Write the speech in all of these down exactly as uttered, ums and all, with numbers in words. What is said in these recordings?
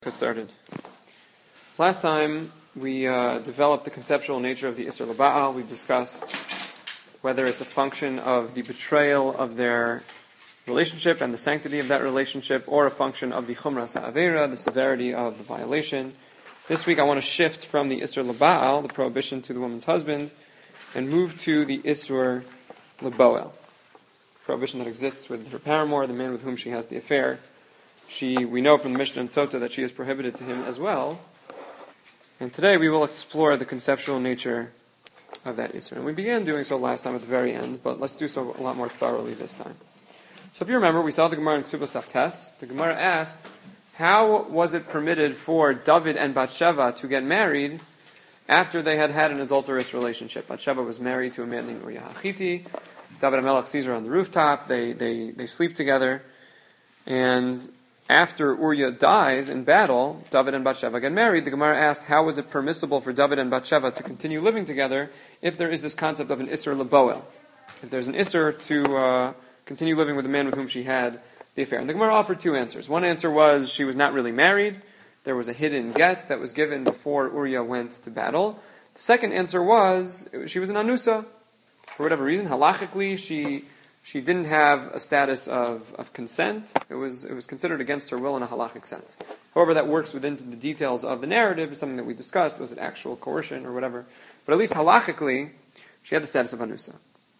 Get started. Last time we uh, developed the conceptual nature of the Isser L'Ba'al. We discussed whether it's a function of the betrayal of their relationship and the sanctity of that relationship, or a function of the Chumras HaAveira, the severity of the violation. This week I want to shift from the Isser L'Ba'al, the prohibition to the woman's husband, and move to the Isser L'Boel, prohibition that exists with her paramour, the man with whom she has the affair. She, we know from the Mishnah and Sota that she is prohibited to him as well. And today we will explore the conceptual nature of that Isser. And we began doing so last time at the very end, but let's do so a lot more thoroughly this time. So if you remember, we saw the Gemara in Ksubos Daf Tes. The Gemara asked, how was it permitted for David and Bathsheba to get married after they had had an adulterous relationship? Bathsheba was married to a man named Uriah HaChiti. David HaMelech sees her on the rooftop. They, they, they sleep together. And after Uriah dies in battle, David and Bathsheba get married. The Gemara asked, how was it permissible for David and Bathsheba to continue living together if there is this concept of an Isser L'Boel? If there's an Isser to uh, continue living with the man with whom she had the affair. And the Gemara offered two answers. One answer was she was not really married. There was a hidden get that was given before Uriah went to battle. The second answer was she was an Anusa. For whatever reason, halachically, she... She didn't have a status of, of consent. It was it was considered against her will in a halachic sense. However, that works within the details of the narrative, something that we discussed. Was it actual coercion or whatever? But at least halachically, she had the status of anusa.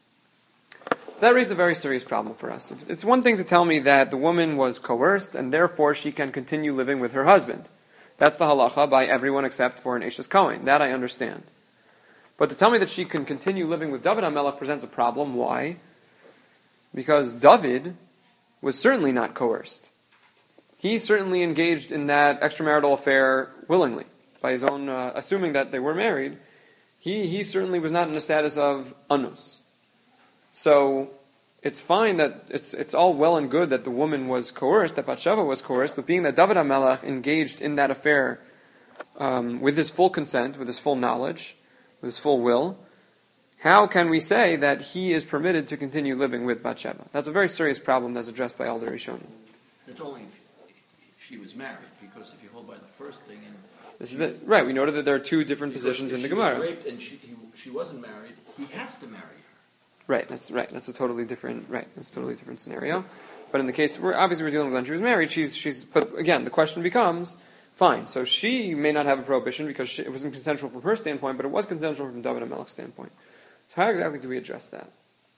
That raised a very serious problem for us. It's one thing to tell me that the woman was coerced and therefore she can continue living with her husband. That's the halacha by everyone except for an Eishes Kohen. That I understand. But to tell me that she can continue living with David HaMelech presents a problem. Why? Because David was certainly not coerced. He certainly engaged in that extramarital affair willingly, by his own, uh, assuming that they were married. He he certainly was not in a status of anus. So it's fine that it's it's all well and good that the woman was coerced, that Bathsheba was coerced, but being that David HaMelech engaged in that affair um, with his full consent, with his full knowledge, with his full will, how can we say that he is permitted to continue living with Bathsheba? That's a very serious problem that's addressed by all the Rishonim. It's only if she was married, because if you hold by the first thing, and this is it, right? We noted that there are two different positions in the Gemara. If she was raped and she he, she wasn't married, he has to marry her. Right. That's right. That's a totally different. Right. That's a totally different scenario. But in the case, we're obviously we're dealing with when she was married. She's she's. But again, the question becomes: fine. So she may not have a prohibition because she, it wasn't consensual from her standpoint, but it was consensual from David HaMelech's standpoint. So how exactly do we address that?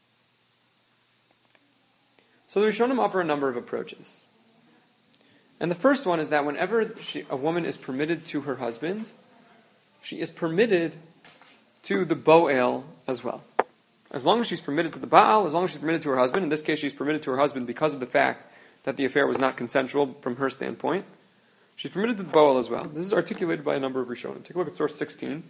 So the Rishonim offer a number of approaches. And the first one is that whenever she, a woman is permitted to her husband, she is permitted to the Boel as well. As long as she's permitted to the Baal, as long as she's permitted to her husband, in this case she's permitted to her husband because of the fact that the affair was not consensual from her standpoint, she's permitted to the Boel as well. This is articulated by a number of Rishonim. Take a look at source sixteen.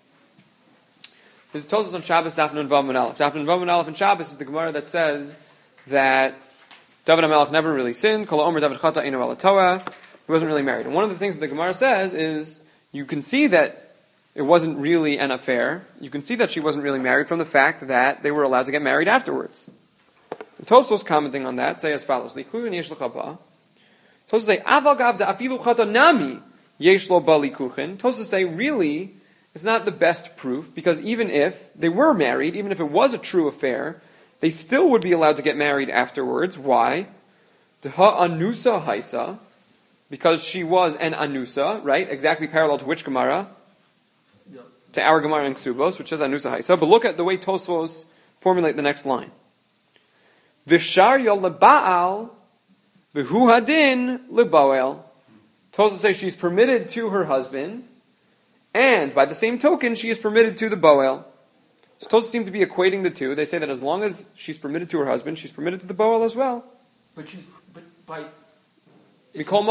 This tells us on Shabbos, Daf Nun Vav Nun Aleph. Daf Nun Vav Nun Aleph in Shabbos is the Gemara that says that David HaMelech never really sinned. Kol Omer David Chata Eino Ela Toa. He wasn't really married. And one of the things that the Gemara says is you can see that it wasn't really an affair. You can see that she wasn't really married from the fact that they were allowed to get married afterwards. And Tosfos commenting on that say as follows: Likuchen yesh lecha ba. Tosfos say Aval Gav da Afilu Chata Nami yesh lo ba likuchen. Tosfos say really. It's not the best proof, because even if they were married, even if it was a true affair, they still would be allowed to get married afterwards. Why? D'ha anusa haisa, because she was an anusa, right? Exactly parallel to which Gemara? Yep. To our Gemara in Ksubos, which says anusa haisa. But look at the way Tosfos formulate the next line. Vishar yol leba'al, v'hu hadin le'boel. Tosfos says she's permitted to her husband, and by the same token, she is permitted to the Boel. So Tosfos seem to be equating the two. They say that as long as she's permitted to her husband, she's permitted to the Boel as well. But she's but by Okay, so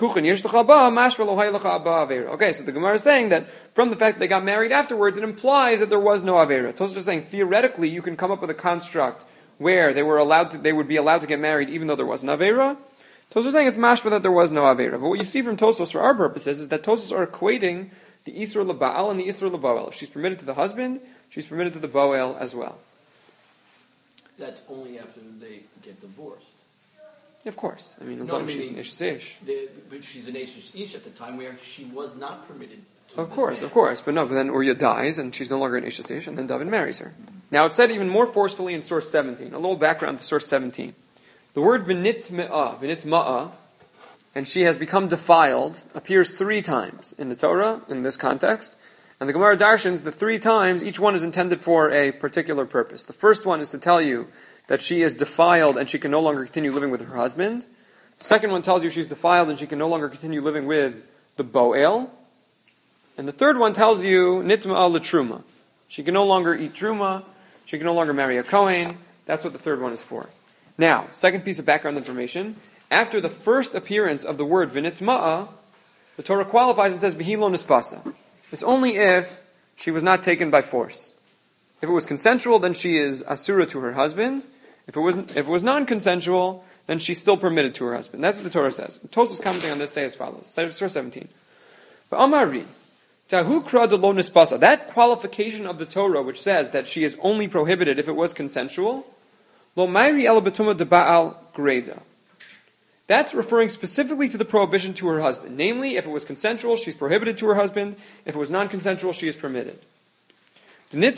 the Gemara is saying that from the fact that they got married afterwards, it implies that there was no Avera. Tosfos is saying theoretically you can come up with a construct where they were allowed to, they would be allowed to get married even though there was an Avera. Tosfos is saying it's mashma that there was no Avera. But what you see from Tosfos for our purposes is that Tosfos are equating the Isur L'Ba'al and the Isur L'Boel. If she's permitted to the husband, she's permitted to the Boel as well. That's only after they get divorced. Of course. I mean, as No, long as she's an meaning- Ishes Ish. The- But she's an Ashes Ish at the time where she was not permitted to. Of this course, man. of course. But no, but then Uriah dies and she's no longer an Ishes Ish, and then David marries her. Now it's said even more forcefully in source seventeen. A little background to source seventeen. The word v'nitme'ah, v'nitma'ah, and she has become defiled, appears three times in the Torah, in this context. And the Gemara Darshans, the three times, each one is intended for a particular purpose. The first one is to tell you that she is defiled and she can no longer continue living with her husband. The second one tells you she's defiled and she can no longer continue living with the Boel. And the third one tells you, nitma'a l'truma. She can no longer eat truma, she can no longer marry a Kohen. That's what the third one is for. Now, second piece of background information. After the first appearance of the word v'nitma'a, the Torah qualifies and says, v'hi lo nispasa. It's only if she was not taken by force. If it was consensual, then she is asura to her husband. If it wasn't, if it was non-consensual, then she's still permitted to her husband. That's what the Torah says. Tosfos commenting on this say as follows. Source seventeen. But Amari, tahu kra de lo nispasa. That qualification of the Torah, which says that she is only prohibited if it was consensual, lo mairi el betuma de ba'al greda. That's referring specifically to the prohibition to her husband. Namely, if it was consensual, she's prohibited to her husband. If it was non-consensual, she is permitted. Because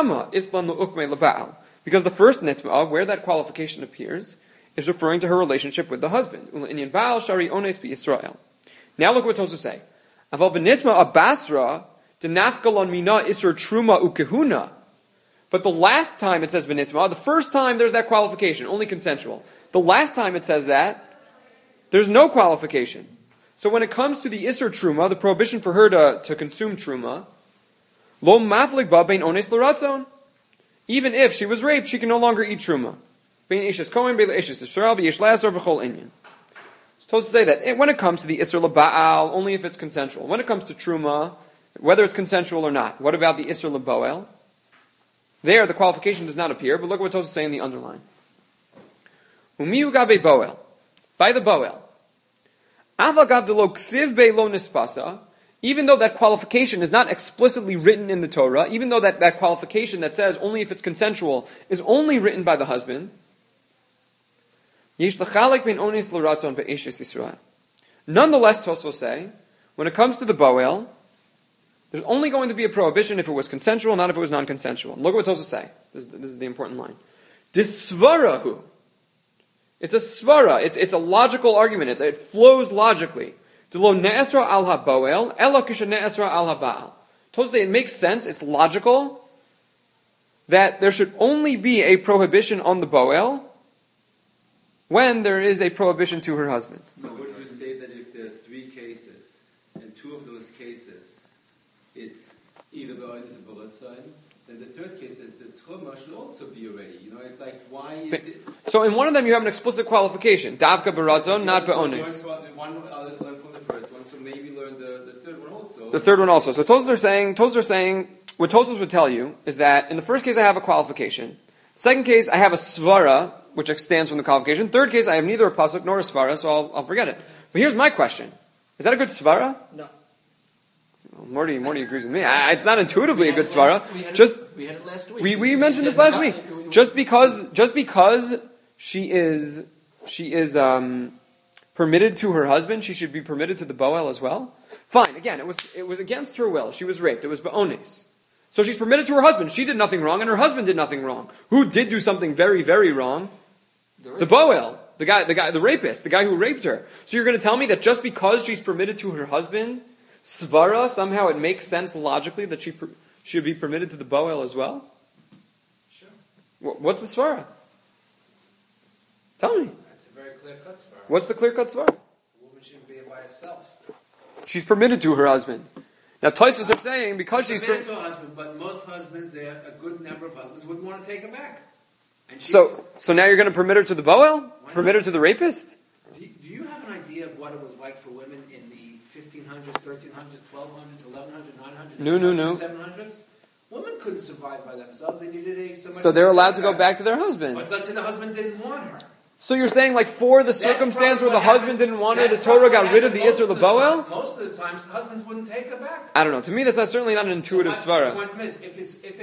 the first nitma'ah, where that qualification appears, is referring to her relationship with the husband. Now look what Tosfos say. But the last time it says v'nitma'ah, the first time there's that qualification, only consensual. The last time it says that, there's no qualification. So when it comes to the Isser Truma, the prohibition for her to, to consume Truma, Lo maflik ba bein ones l'ratzon. Even if she was raped, she can no longer eat Truma. Bein Ishes Kohen, bein Ishes Yisrael, bein Ish Lasor, b'chol inyan. It's supposed to say that it, when it comes to the Isser L'Ba'al, only if it's consensual. When it comes to Truma, whether it's consensual or not. What about the Isser L'Boel? There, the qualification does not appear, but look what Tosfos is saying in the underline. Umiu gabe Boel. By the Boel. Avagav de lo ksiv be lo nispasa. Even though that qualification is not explicitly written in the Torah, even though that, that qualification that says only if it's consensual is only written by the husband, nonetheless, Tosfos say, when it comes to the Boel, there's only going to be a prohibition if it was consensual, not if it was non-consensual. Look at what Tosfos say. This is, this is the important line. Disvarahu. It's a svara. It's, it's a logical argument. It, it flows logically. Tosfos say it makes sense, it's logical, that there should only be a prohibition on the Boel when there is a prohibition to her husband. But would you say that if there's three cases, and two of those cases, it's either Boel is a bullet sign, then the third case, the Truma should also be already. You know, it's like, why is it... So in one of them you have an explicit qualification. Davka baratzon, not be'ones. One others learn from the first one, so maybe learn the, the third one also. The third one also. So Tosfos are saying, Tosfos are saying, what Tosfos would tell you is that in the first case I have a qualification. Second case I have a svara, which extends from the qualification. Third case I have neither a pasuk nor a svara, so I'll, I'll forget it. But here's my question. Is that a good svara? No. Morty, Morty agrees with me. I, it's not intuitively a good svara. We Just it, we had it last week. we, we We mentioned said this last not- week. we- we- Just because just because she is she is um, permitted to her husband, she should be permitted to the Boel as well. Fine. Again, it was it was against her will. She was raped. It was ba'ones. So she's permitted to her husband. She did nothing wrong, and her husband did nothing wrong. Who did do something very very wrong? The Boel, the guy, the guy, the rapist, the guy who raped her. So you're going to tell me that just because she's permitted to her husband, svara, somehow it makes sense logically that she per- should be permitted to the Boel as well? Sure. Wh- What's the svara? Tell me. That's a very clear-cut svara. What's the clear-cut svara? A woman shouldn't be by herself. She's permitted to her husband. Now, Tosfos are saying because she's permitted per- to a husband, but most husbands, they a good number of husbands wouldn't want to take her back. And she's, so so now you're going to permit her to the Boel? Permit her to the rapist? do, do you have an idea of what it was like for women in the fifteen hundreds, thirteen hundreds, twelve hundreds, eleven hundreds, nine hundreds, No, no, no. seven hundreds? Women couldn't survive by themselves. They needed a somebody. So they're to allowed to take go her. back to their husband. But let's say the husband didn't want her. So you're saying like for the That's circumstance where probably the what husband happened. didn't want her, the That's Torah probably got rid of what the happened Isser most Boel? of the time. Most of the times, husbands wouldn't take her back. I don't know. To me, that's not certainly not an intuitive so my svara. point is, if it's if it's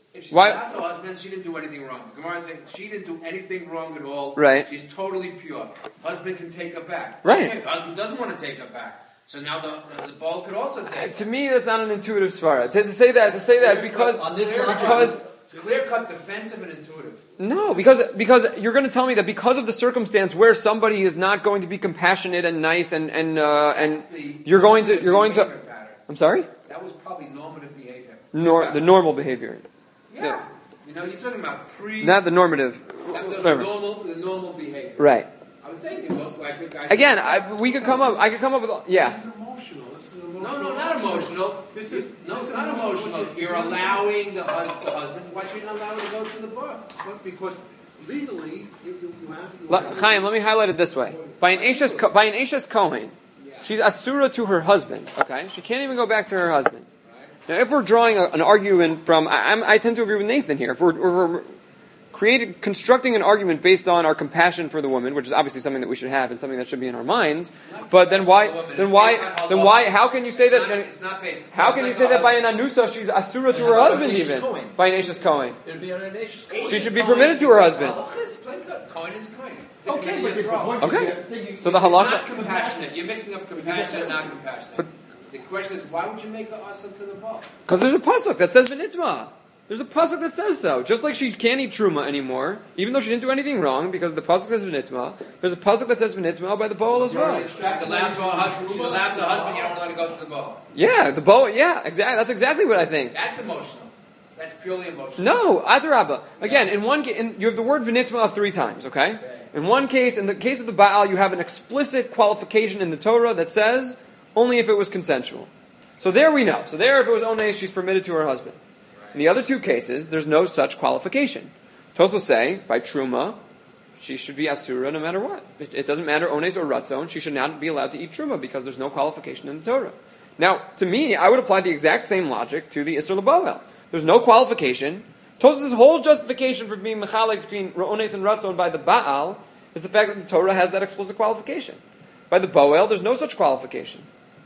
If she's Why- allowed to husband, she didn't do anything wrong. The Gemara is saying she didn't do anything wrong at all. Right. She's totally pure. Husband can take her back. Right. Okay, the husband doesn't want to take her back. So now the, the ball could also take To her. me, that's not an intuitive svara. To, to say that, to say that because On this Clear logic- because It's clear-cut defensive and intuitive. no, because because you're going to tell me that because of the circumstance where somebody is not going to be compassionate and nice and and uh, and That's the you're going to you're going to. behavior pattern. I'm sorry. That was probably normative behavior. Nor the normal behavior, Yeah. You know, you're talking about pre. not the normative. that was the Whatever. normal, the normal behavior. Right. I would say the most likely guys. Again, I, we could come up. I could come up with yeah. This is emotional. This is an No, emotional. no, not emotional. This is no, this it's is not emotional. emotional. You're allowing the, hus- the husbands. Why should you not allow her to go to the bar? But because legally, you, you, you have. You Le- have Chaim, let me highlight it this way: by an Ashes Co- by an Ashes Kohen, she's asura to her husband. Okay, she can't even go back to her husband. Now, if we're drawing a, an argument from, I, I'm, I tend to agree with Nathan here. If we're, if we're creating, constructing an argument based on our compassion for the woman, which is obviously something that we should have and something that should be in our minds, but then why, then why, then why, how can you say that? It's not based. How can you say that by an anusa she's asura to her about husband Ashes even? Kohen? By an Ashes Kohen. It'd be an audacious. She should be permitted to her husband. Halacha is plain cut. Coin is coin. It's different Okay, than but the Yisrael. point Okay. is, the thing you- So the It's halacha. not compassionate. You're mixing up compassion and not compassionate. The question is, why would you make the asa to the ball? Because there's a pasuk that says v'nitma. There's a pasuk that says so. Just like she can't eat truma anymore, even though she didn't do anything wrong, because the pasuk says v'nitma. There's a pasuk that says v'nitma by the bowl as well. She's allowed to her husband. She's allowed to her husband. You don't let her go to the ball. Yeah, the bowl. Yeah, exactly. That's exactly what I think. That's emotional. That's purely emotional. No, atarabba. Again, in one case, you have the word v'nitma three times. Okay. In one case, in the case of the Baal, you have an explicit qualification in the Torah that says only if it was consensual. So there we know. So there, if it was ones, she's permitted to her husband. In the other two cases, there's no such qualification. Tosfos say, by truma, she should be asura no matter what. It, it doesn't matter ones or ratzon. She should not be allowed to eat truma because there's no qualification in the Torah. Now, to me, I would apply the exact same logic to the Isser L'Bavel. There's no qualification. Tosfos' whole justification for being mechalek between ones and ratzon by the Baal is the fact that the Torah has that explicit qualification. By the Boel, there's no such qualification.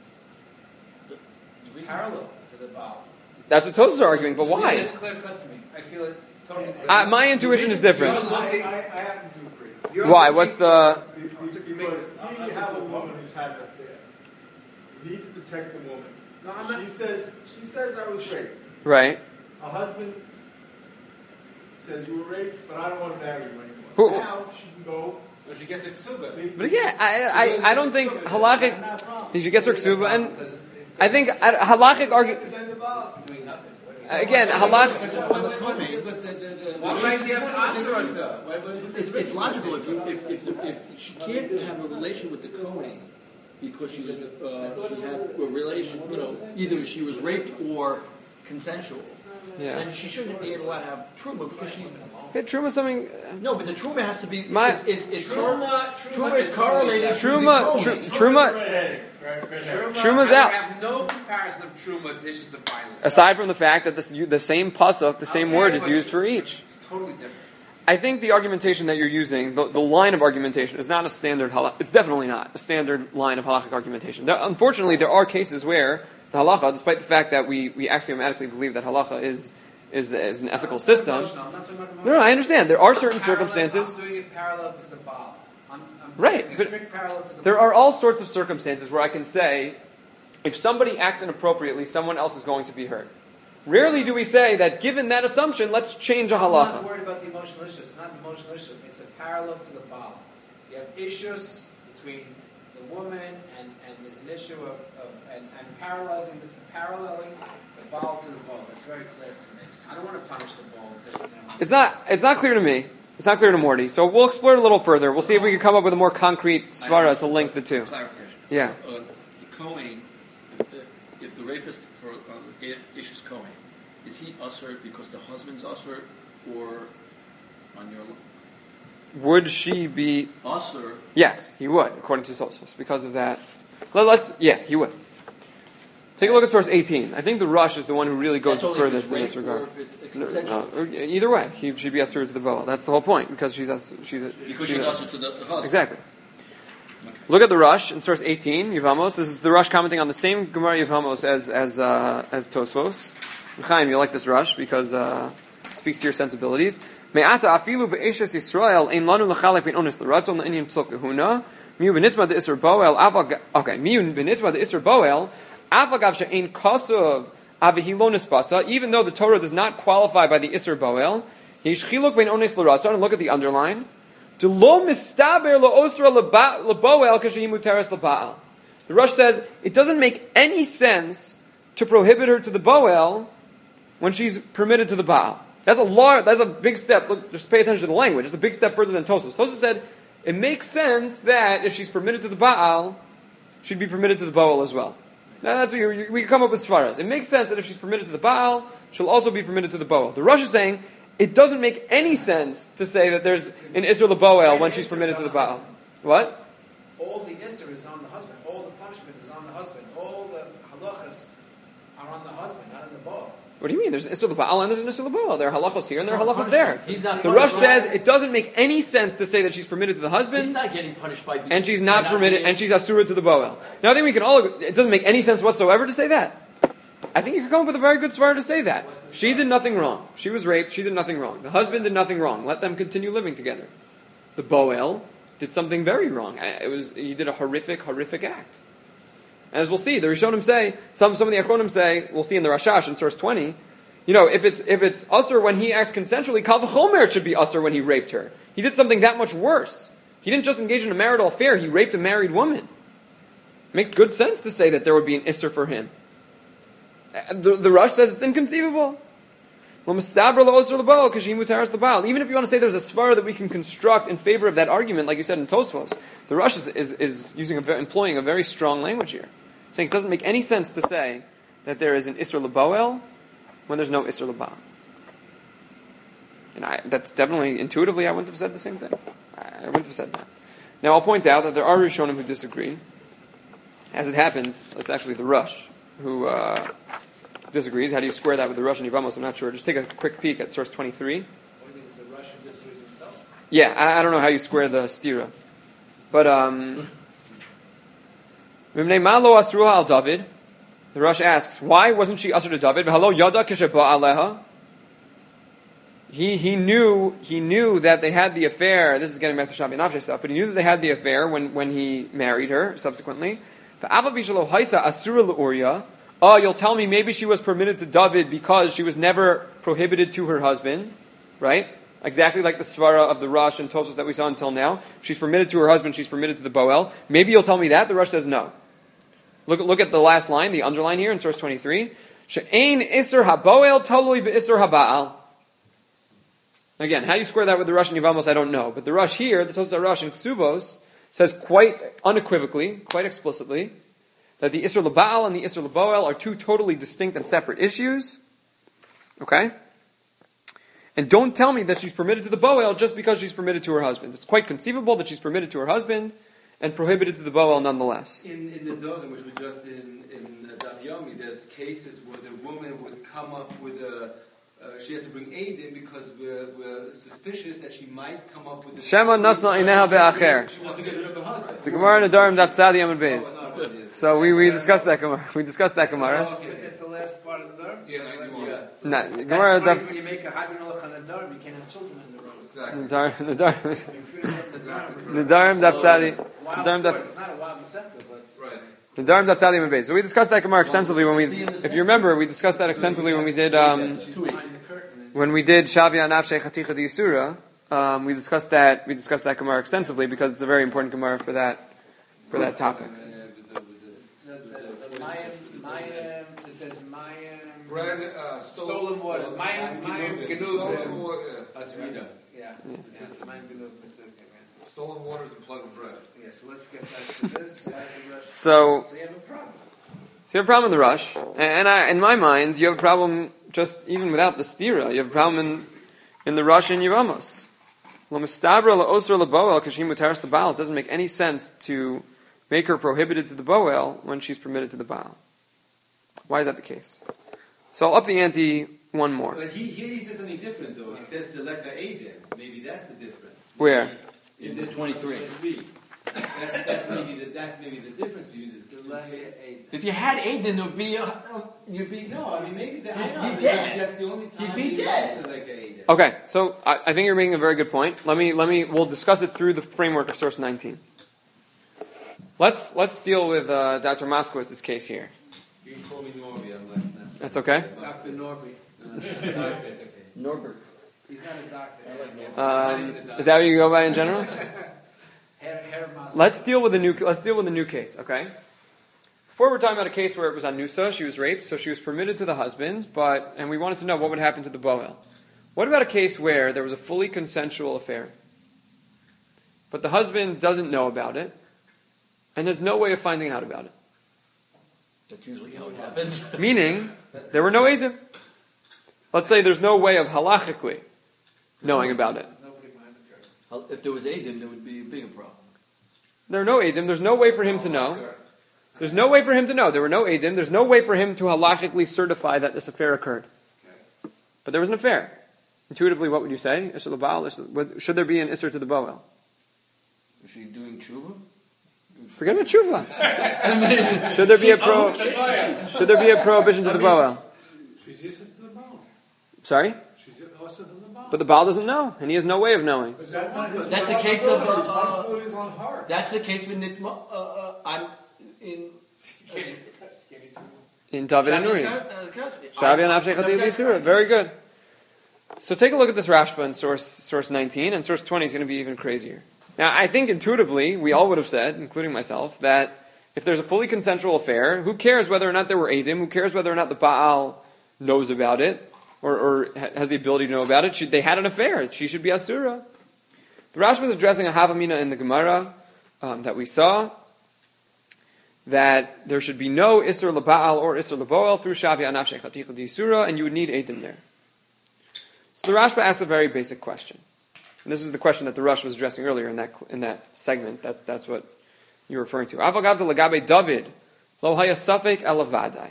It's parallel to the Baal. That's what Tosfos are arguing, but why? It's clear cut to me. I feel it totally clear. Uh, my intuition is different. You're I, looking- I, I happen to agree. you're Why? looking- What's the... Be- be- Because you have a woman who's had an affair. You need to protect the woman. No, I'm not- She says, she says I was raped. Right. A husband says you were raped, but I don't want to marry you anymore. Who- Now she can go. Or she gets a ksuba. be- But again, I, I, I don't think halachic... Not a problem. She gets her ksuba, and I think uh, halachic But argument... then the boss. Doing nothing. Again, halach... Why would you have to answer on the? It's, it's logical if you if if, the, if she can't have a relation with the Kohen because she was uh, she had a relation, you know, either she was raped or consensual, Yeah. then she shouldn't be able to have truma because she's Yeah, truma is something... no, but the truma has to be My- it's, it's, it's Truma, Truma is correlated to Truma... the tr- Kohen. Truma... Red heading. Right, red heading. Truma's I out. have no comparison of truma to issues of violence. Aside from the fact that this, you, the same pasuk, the same Okay, word is but used for each. It's totally different. I think the argumentation that you're using, the, the line of argumentation, is not a standard halach. It's definitely not a standard line of halachic argumentation. There, unfortunately, there are cases where the halacha, despite the fact that we, we axiomatically believe that halacha is is, is an ethical system. Emotional. I'm not talking about emotional. No, no, I understand. There are certain Parallel- circumstances. I'm doing it parallel to the Baal. I'm, I'm Right, taking a but strict parallel to the There Baal. are all sorts of circumstances where I can say, if somebody acts inappropriately, someone else is going to be hurt. Rarely do we say that, given that assumption, let's change a I'm not halacha. worried about the emotional issue. It's not an emotional issue. It's a parallel to the Baal. You have issues between the woman and, and there's an issue of, of and, and paralleling the paralleling the Baal to the Baal. It's very clear to me. I don't want to punish the Baal. You know. It's not. It's not clear to me. It's not clear to Morty. So we'll explore it a little further. We'll see if we can come up with a more concrete svara to link the two. Clarification. Yeah. Uh, the Kohen, if the, if the rapist for um, Ish's Kohen, is he usher because the husband's usher, or on your Would she be? usher? Yes, he would, according to Tosfos, because of that. Let, let's. Yeah, he would. Take a look at source eighteen. I think the Rush is the one who really goes That's the only if furthest it's in this rape or regard. if it's a No, consensual. no, either way, he should be ushered to the boa. That's the whole point, because she's a, she's a, Because she's she's a- usher to the, the husband. exactly. Okay. Look at the Rush in source eighteen, Yevamos. This is the Rush commenting on the same Gemara Yevamos as as uh, as Tosfos. Chaim, you like this Rush because uh, speaks to your sensibilities. Me'ata afilu be'eshes Yisrael ein lanu l'chalek ben onis l'ratzon l'inyan p'sol kahuna miu benitma de Isser Boel avag okay miu benitma de Isser Boel avagav she'ein kasuv avihilonis basa. Even though the Torah does not qualify by the Isser Boel, yesh chiluk ben onis l'ratzon. And look at the underline. De lo mistaber lo osra l'boel kashehi muteres l'baal. The Rush says it doesn't make any sense to prohibit her to the Boel when she's permitted to the Baal. That's a large, that's a big step. Look, just pay attention to the language. It's a big step further than Tosfos. Tosfos said it makes sense that if she's permitted to the Baal, she'd be permitted to the Boel as well. Now that's what you, we can come up with svaras. It makes sense that if she's permitted to the Baal, she'll also be permitted to the Boel. The Rush is saying it doesn't make any sense to say that there's an Isser l'Boel when she's permitted to the Baal. What? All the Isser is on the husband. All the punishment is on the husband. All the halachas are on the husband, not in the Boel. What do you mean? There's an Isser l'Baal and there's an Isser l'Boel. There are halachos here and there are halachos Punishment. there. He's not the punished. Rush says it doesn't make any sense to say that she's permitted to the husband. He's not getting punished by And she's not by permitted, being- and she's asura to the Boel. Now I think we can all agree, it doesn't make any sense whatsoever to say that. I think you can come up with a very good svara to say that. She did nothing wrong. She was raped, she did nothing wrong. The husband did nothing wrong. Let them continue living together. The Boel did something very wrong. It was, he did a horrific, horrific act. And as we'll see, the Rishonim say, some, some of the Achronim say, we'll see in the Rashash in source twenty, you know, if it's if it's usher when he acts consensually, Kal v'chomer it should be usher when he raped her. He did something that much worse. He didn't just engage in a marital affair, he raped a married woman. It makes good sense to say that there would be an isser for him. The, the Rush says it's inconceivable. Even if you want to say there's a svara that we can construct in favor of that argument, like you said in Tosfos, the Rush is, is, is using a, employing a very strong language here, saying it doesn't make any sense to say that there is an Isser l'Boel when there's no Isser l'Baal. And I, that's definitely, intuitively, I wouldn't have said the same thing. I wouldn't have said that. Now, I'll point out that there are Rishonim who disagree. As it happens, it's actually the Rush who uh, disagrees. How do you square that with the Rush and Yevamos? I'm not sure. Just take a quick peek at source twenty-three. What do you mean, it's a Russian disagrees with himself? Yeah, I, I don't know how you square the stira. But, um... Mimnei ma lo asruha al David. The Rush asks, why wasn't she usher to David? V'halo yada k'sheba aleha. He he knew he knew that they had the affair. This is getting back to Shabi Nafshe stuff, but he knew that they had the affair when, when he married her subsequently. Oh, you'll tell me maybe she was permitted to David because she was never prohibited to her husband, right? Exactly like the svara of the Rush and Tosfos that we saw until now. She's permitted to her husband, she's permitted to the Boel. Maybe you'll tell me that. The Rush says no. Look, look at the last line, the underline here in source twenty-three. She'ein isser haboel talui be'isser haba'al. Again, how do you square that with the Rush and Yevamos, I don't know. But the Rush here, the Tosfos Rush in Ksubos, says quite unequivocally, quite explicitly, that the Isser l'Baal and the Isser l'Boel are two totally distinct and separate issues. Okay? And don't tell me that she's permitted to the Boel just because she's permitted to her husband. It's quite conceivable that she's permitted to her husband and prohibited to the Boel nonetheless. In, in the Dorim, which we just in, in uh, Daf Yomi, there's cases where the woman would come up with a, uh, she has to bring aid in because we're, we're suspicious that she might come up with a... Shema nasna ineha be'acher. She wants to get rid of her husband. The Gemara in the Dorim Daf Tzadi Amud Beis. Oh, no, yes. So we, we discussed that Gemara. We discussed that Gemara. It's the last part of the Dharm. Yeah, ninety-one. Yeah. Nah, That's Gemara funny, Daf... when you make a hydronoloch on a Dharm, you can't have children in the road. Exactly. The Dharm, the Dharm, You finish up the Dharm. the Dharm Daf Tzadi... The Wild Dharm story. Daf... It's not a wild receptor, but... Right. The Dharm Daf Tzadi Amud Beis. So we discussed that Gemara extensively when we... If you remember, we discussed that extensively when we did... Um, She's behind the curtain. when we did Shavia Nafshei Chaticha Di Yisura, um, we discussed that we discussed that Gemara extensively because it's a very important Gemara for that for that topic. So it says, Mayim, Mayim, it says Mayim... Bread, uh, Stolen waters. Mayim, Mayim, Stolen water, Asmina. Yeah, yeah, Mayim Genug, it's okay, man. yeah. Stolen waters and pleasant bread. Yeah, so let's get back to this. So, So you have a problem. so you have a problem in the Rush, and I, in my mind, you have a problem just even without the stira. You have a problem in, in the Rush and Yevamos. Lo mistabra lo osra lo boel kashim mutaras the Baal. It doesn't make any sense to make her prohibited to the Boel when she's permitted to the Baal. Why is that the case? So I'll up the ante one more. But he, here he says something different, though. He says the leka Aiden. Maybe that's the difference. Where? Maybe in this twenty-three. twenty-three. That's, that's maybe the that's maybe the difference between the delay. If you had Aiden, there would be uh, you'd be No, I mean maybe the, I You'd know be that's, dead. that's the only time You'd be you dead. answer like a Aiden. Okay, so I, I think you're making a very good point. Let me let me we'll discuss it through the framework of source nineteen. Let's let's deal with uh, Doctor Moskowitz's case here. You can call me Norby. I'm like nah. That's okay. Doctor Norby. No, it's okay. Norbert. He's not a doctor. I like Norbert. Um, is that what you go by in general? Hair, hair mask. Let's deal with a new. Let's deal with a new case, okay? Before we're talking about a case where it was Anusa, she was raped, so she was permitted to the husband, but and we wanted to know what would happen to the Boel. What about a case where there was a fully consensual affair, but the husband doesn't know about it, and there's no way of finding out about it? That's usually how it happens. Meaning, there were no edim. Let's say there's no way of halachically knowing about it. There's nobody behind the curtain. If there was Aiden, there would be a bigger problem. There are no edim. There's no way for him to know. There's no way for him to know. There were no edim. There's no way for him to halachically certify that this affair occurred. But there was an affair. Intuitively, what would you say? Isser l'baal, isser- Should there be an isser to the boel? Is she doing tshuva? Forget about tshuva. Should there be a pro? Should there be a prohibition to the boel? She's innocent to the bone. Sorry, She's innocent to the bone. but the baal doesn't know, and he has no way of knowing. But that's not his That's a case of, uh, responsibility. His responsibility is on her. That's the case with Nitma. Uh, uh, I'm in. In David and Uri. Shavi Shavi and Avshei Chadil Yisura. Very good. So take a look at this Rashba in source source nineteen, and source twenty is going to be even crazier. Now, I think intuitively, we all would have said, including myself, that if there's a fully consensual affair, who cares whether or not there were Eidim? Who cares whether or not the Baal knows about it, or, or has the ability to know about it? She, they had an affair. She should be Asura. The Rashba is addressing a Havamina in the Gemara um, that we saw, that there should be no Isser LaBaal or Isser LaBoel through Shavi Anaf Shechaticha D'Yisura, and you would need Eidim there. So the Rashba asks a very basic question. And this is the question that the Rush was addressing earlier in that in that segment. That, that's what you're referring to. Avagav de Lagabe David, Lo Haya Safek Elavadai.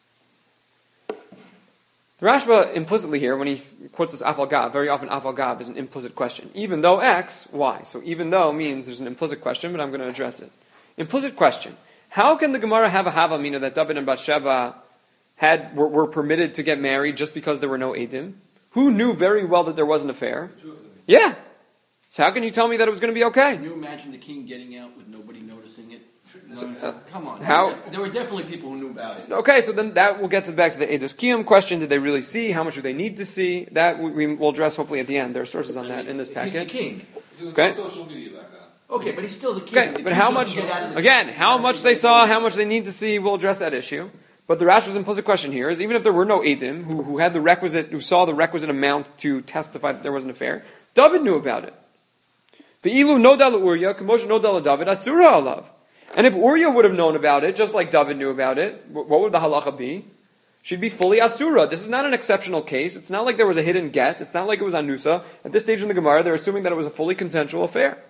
The Rashba implicitly here, when he quotes this Afal very often Afal is an implicit question. Even though X, why? So even though means there's an implicit question, but I'm going to address it. Implicit question. How can the Gemara have a Havamina that David and Bathsheba had were, were permitted to get married just because there were no Eidim? Who knew very well that there was an affair? Yeah. So how can you tell me that it was going to be okay? Can you imagine the king getting out with nobody noticing it? No, So, uh, come on. how- There were definitely people who knew about it. Okay, so then that will get to back to the Eidos Kiyum question. Did they really see? How much do they need to see? That we, we will address hopefully at the end. There are sources on that in this He's the packet. king. There was Okay. no social media back then. Okay, but he's still the king. Okay, The but king how doesn't much, get out of his- again, how much they saw, how much they need to see, we'll address that issue. But the Rashba's implicit question here is, even if there were no Eidim, who, who had the requisite, who saw the requisite amount to testify that there was an affair, David knew about it. The ilu nodal Uriah, Kamosha nodal David, Asura alav. And if Uriah would have known about it, just like David knew about it, what would the halacha be? She'd be fully Asura. This is not an exceptional case. It's not like there was a hidden get. It's not like it was Anusa. At this stage in the Gemara, they're assuming that it was a fully consensual affair.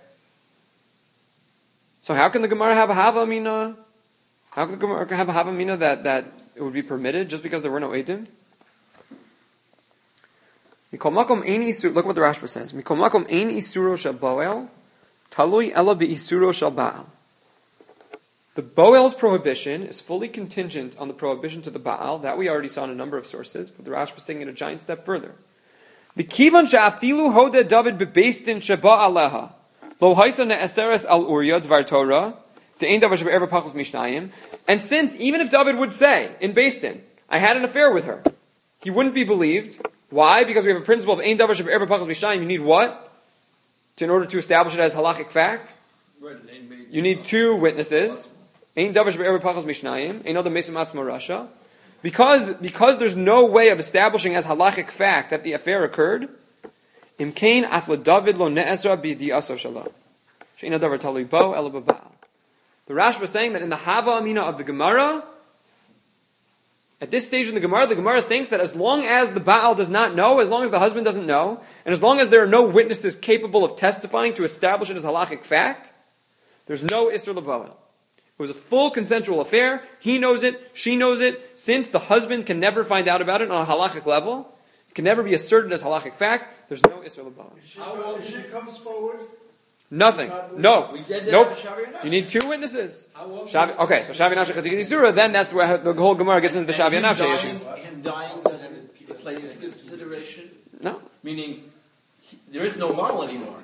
So how can the Gemara have a Havamina? How can the Gemara have a Havamina that, that it would be permitted just because there were no Eidim? Mikol makom ein isur. Look what the Rashba says. Mikol makom ein isuro shel boel, talui ela beisuro shel baal. The boel's prohibition is fully contingent on the prohibition to the baal. That we already saw in a number of sources, but the Rashba is taking it a giant step further. B'kivan she'afilu hodeh David bebeistin sheba aleha lo haisa ne'eseres al Uriah dvar Torah de'ein davar shebe'erva pachos mishnayim. And since even if David would say in Beistin, I had an affair with her, he wouldn't be believed. Why? Because we have a principle of ein davar shebe'erva pachos mishnayim. You need what? To, in order to establish it as halachic fact, you need two witnesses. Ein davar shebe'erva pachos mishnayim. Ein adam mesim atzmo rasha. Because, because there's no way of establishing as halachic fact that the affair occurred, imkain afla David lo ne'ezra b'di aso shalom. She'ina davar talui bo ela b'baal. The Rashba is saying that in the Hava Amina of the Gemara, at this stage in the Gemara, the Gemara thinks that as long as the Baal does not know, as long as the husband doesn't know, and as long as there are no witnesses capable of testifying to establish it as halachic fact, there's no Isser L'Boel. It was a full consensual affair. He knows it. She knows it. Since the husband can never find out about it on a halachic level, it can never be asserted as halachic fact, there's no Isser L'Boel. If she, if she comes forward, Nothing. Not No. We did that Nope. with Shavi and You need two witnesses. How often- Shavi, okay, so Shavi Nafshe Chatikini Surah, then that's where the whole Gemara gets into the Shavi and him Nafshe issue. dying, him dying doesn't play into consideration, No. meaning he, there is no model anymore.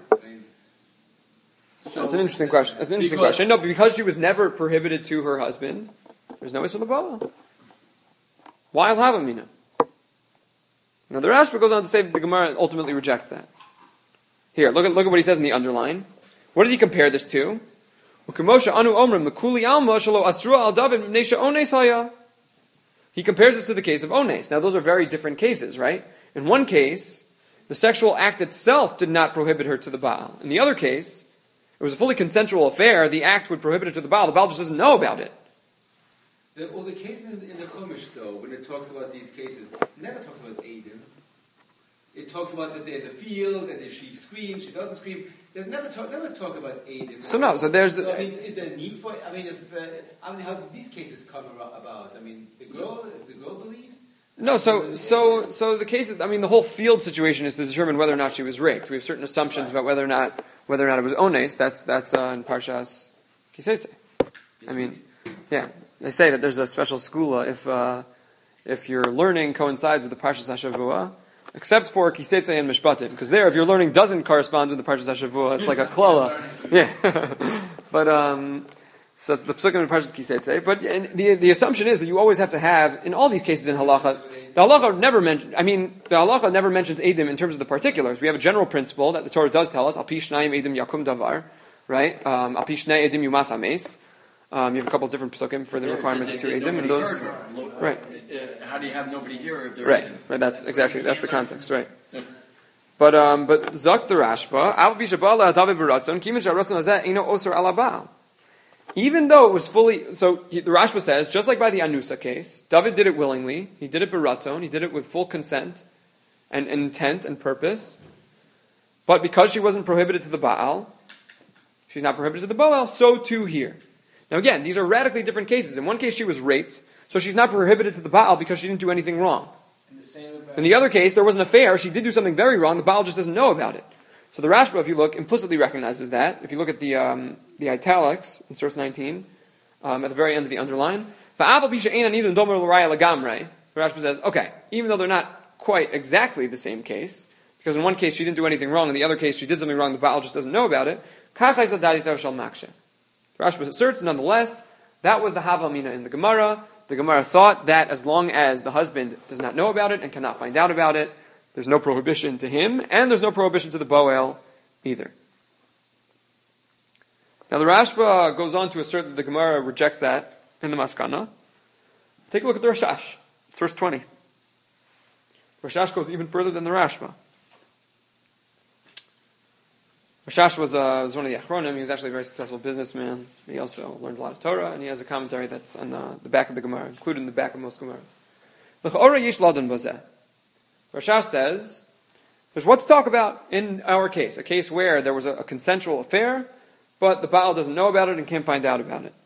So, That's an interesting question. That's an interesting because- question. No, but because she was never prohibited to her husband, there's no Isra L'Ba'al. Why Al-Havamina? Now the Rashba goes on to say that the Gemara ultimately rejects that. Here, look at look at what he says in the underline. What does he compare this to? He compares this to the case of Ones. Now those are very different cases, right? In one case, the sexual act itself did not prohibit her to the Baal. In the other case, it was a fully consensual affair. The act would prohibit it to the Baal. The Baal just doesn't know about it. The, well, the case in, in the Chumash, though, when it talks about these cases, it never talks about Adam. It talks about that they're in the field, and she screams, she doesn't scream. There's never talk, never talk about Adam. So no, so there's... So, I mean, is there a need for it? I mean, if, uh, obviously, how did these cases come about? I mean, the girl, is the girl believed? No, so so so the cases. I mean, the whole field situation is to determine whether or not she was raped. We have certain assumptions Right. about whether or not whether or not it was Ones. That's that's uh, in Parshas Kiseitze. I mean, yeah, they say that there's a special skula if uh, if your learning coincides with the Parshas Hashavua, except for Kiseitze and Mishpatim, because there, if your learning doesn't correspond with the Parshas Hashavua, it's like a klala. Yeah, but um. So it's the psukim in Parshas Kiseitze. But the the assumption is that you always have to have, in all these cases in halacha, the halacha never mentions, I mean, the halacha never mentions Eidim in terms of the particulars. We have a general principle that the Torah does tell us, Al pi shnayim Eidim yakum davar, right? Um, Al pi shnei Eidim yumas ames. Um, you have a couple of different psukim for the Yeah, it requirements says of two that Eidim, and nobody those, heard her. Lo- right. Uh, how do you have nobody here if they're right, in? right, that's exactly, that's the can't context, right. Yeah. But, um, but, Zok the Rashba, Al pi shabala David baratzon, kimin sharatzon hazeh, ino osur ala Baal. Even though it was fully, so he, the Rashba says, just like by the Anusa case, David did it willingly, he did it beratzon, he did it with full consent and, and intent and purpose, but because she wasn't prohibited to the Baal, she's not prohibited to the Baal, so too here. Now again, these are radically different cases. In one case she was raped, so she's not prohibited to the Baal because she didn't do anything wrong. And the same about In the other case, there was an affair, she did do something very wrong, the Baal just doesn't know about it. So the Rashba, if you look, implicitly recognizes that. If you look at the um, the italics in source nineteen, um, at the very end of the underline, the Rashba says, okay, even though they're not quite exactly the same case, because in one case she didn't do anything wrong, in the other case she did something wrong, the Baal just doesn't know about it, the Rashba asserts, nonetheless, that was the Havamina in the Gemara. The Gemara thought that as long as the husband does not know about it and cannot find out about it, there's no prohibition to him, and there's no prohibition to the Boel either. Now the Rashba goes on to assert that the Gemara rejects that in the Maskana. Take a look at the Rashash. It's verse twenty. Rashash goes even further than the Rashba. Rashash was, uh, was one of the Achronim. He was actually a very successful businessman. He also learned a lot of Torah, and he has a commentary that's on the, the back of the Gemara, included in the back of most Gemaras. L'cha'ora yesh ladon bazeh. Rashash says, there's what to talk about in our case, a case where there was a, a consensual affair, but the Baal doesn't know about it and can't find out about it.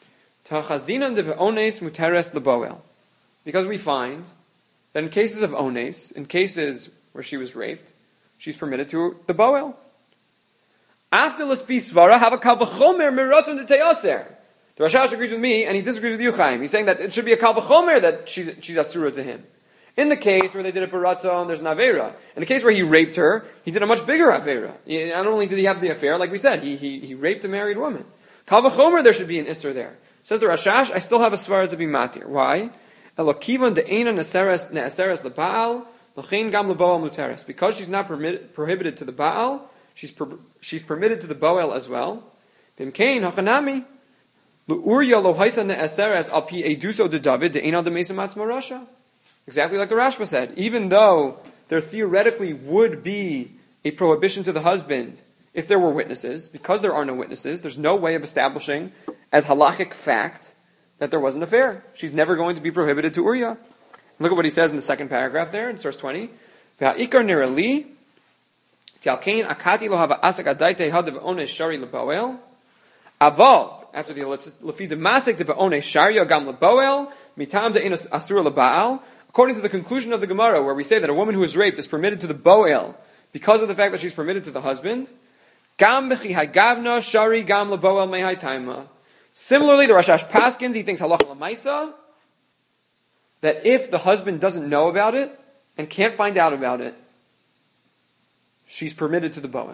Because we find that in cases of ones, in cases where she was raped, she's permitted to the Boel. After l'spi svara, have a kal v'chomer miratzon de teyaser. The Rashash agrees with me, and he disagrees with you, Chaim. He's saying that it should be a kal v'chomer that she's, she's asura to him. In the case where they did it baratzon, there's an avera. In the case where he raped her, he did a much bigger avera. Not only did he have the affair, like we said, he he, he raped a married woman. Kal v'chomer, there should be an isser there. Says the Rashash, I still have a svara to be matir. Why? Elokivan de'ena neseres ne'eseres leBaal, l'chein gam leBoel muteres. Because she's not permitted, prohibited to the Baal, she's per, she's permitted to the Boel as well. Bimkein hachanami l'urya lo haisa ne'eseres al pi eduso de David de'ena de mesa matzma rasha. Exactly like the Rashba said. Even though there theoretically would be a prohibition to the husband if there were witnesses, because there are no witnesses, there's no way of establishing as halachic fact that there was an affair. She's never going to be prohibited to Uriah. Look at what he says in the second paragraph there in source twenty. V'ha'ikar nirali v'alkein akati lo hava asak adaite hadav ones shari leBoel aval after the ellipsis lefi demasik de ones sharia gam leBoel mitam de inos asura leBaal. According to the conclusion of the Gemara, where we say that a woman who is raped is permitted to the Boel because of the fact that she's permitted to the husband, Gam b'chi hagavna shari gam leboel mehai taima. Similarly, the Rashash Paskins, he thinks halacha l'maisa, that if the husband doesn't know about it and can't find out about it, she's permitted to the boel.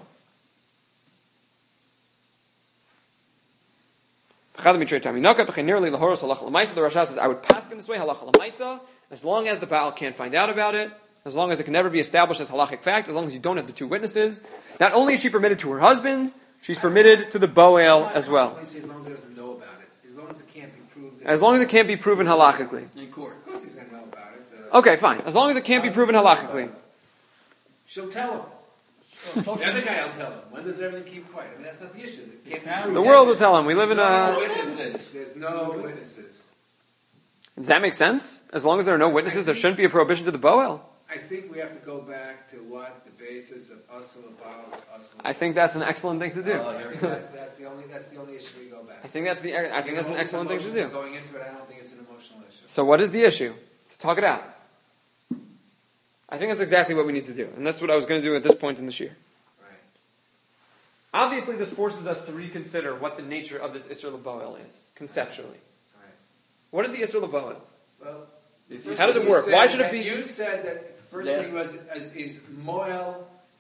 The Rashash says, I would paskin this way, halacha l'maisa, as long as the Baal can't find out about it, as long as it can never be established as halachic fact, as long as you don't have the two witnesses. Not only is she permitted to her husband, she's permitted to the boel as well. As long as he doesn't know about it. As long as it can't be proved. As long as it can't be proven halachically. In court. Of course he's going to know about it. Uh, Okay, fine. As long as it can't be proven halachically. She'll tell him. The other guy will tell him. When does everything keep quiet? I mean, that's not the issue. It can't be proved. The world will tell him. We live in No a... witnesses. There's no witnesses. Does that make sense? As long as there are no witnesses, there shouldn't be a prohibition to the boel. I think we have to go back to what the basis of Asal about Asal. I think that's an excellent thing to do. I think that's, that's the only that's the only issue we go back. I think that's the. I think that's an excellent thing to do. Going into it, I don't think it's an emotional issue. So what is the issue? Talk it out. I think that's exactly what we need to do, and that's what I was going to do at this point in the shir. Right. Obviously, this forces us to reconsider what the nature of this Isser L'Boel is, conceptually. Right. What is the Isser L'Boel? Well, How does it work? Why should it be... You said that first Yes. thing was is, is moel,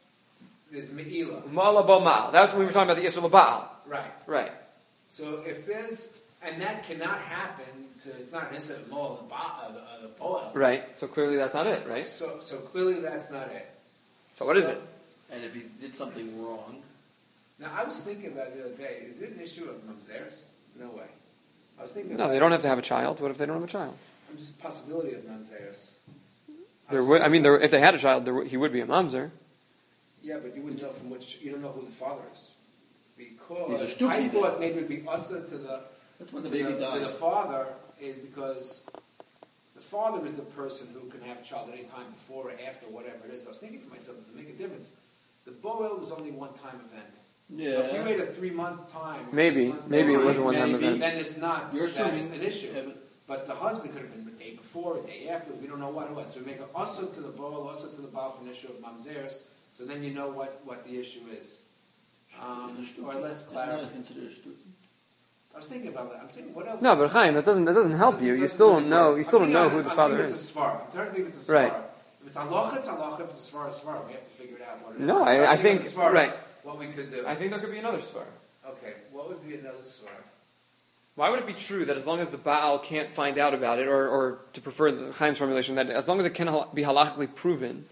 is me'ila. Ma'ala bo ma'al. That's when we were talking about the Isser L'Baal. Right. Right. So if there's, and that cannot happen to, it's not an issa moel, the ba- uh, the, uh, the boel. Right. So clearly that's not it, right? So, so clearly that's not it. So what is So- it? And if he did something wrong, Now I was thinking about it the other day, is it an issue of mamzeres? No way. I was thinking No, about they don't have to have a child. What if they don't have a child? I'm just possibility of mamzeres. There would, I mean, there, if they had a child, there, would- he would be a mamzer. Yeah, but you wouldn't know from which, you don't know who the father is. Because He's a stupid I thought then. maybe it would be usher to the, that's when to the baby the, to the died. father is because the father is the person who can have a child at any time before or after, whatever it is. I was thinking to myself, does it make a difference? The boel was only one time event. So if you Yeah. wait a three month time, or Maybe. two-month Maybe it time, was a one-time maybe. event. then it's not You're that assuming an issue. Yeah, but- But the husband could have been the day before, a day after. We don't know what it was. So we make an usher to the boel, usher to the baal for an issue of mamzeres. So then you know what, what the issue is. Um, or less Not clarity. considered stupid. I was thinking about that. I'm saying, what else? No, but Chaim, that doesn't that doesn't help you. You still don't know. You still don't know who the father It's a is. svar. I'm trying to think if it's a svar. Right. If it's halacha, it's halacha. If it's a svar, it's a svar. We have to figure it out what it is. No, So I- I if think- it's a svar, right. What we could do. I think there could be another svar. Okay. What would be another svar? Why would it be true that as long as the Baal can't find out about it, or, or to prefer the Chaim's formulation, that as long as it can hal- be halachically proven,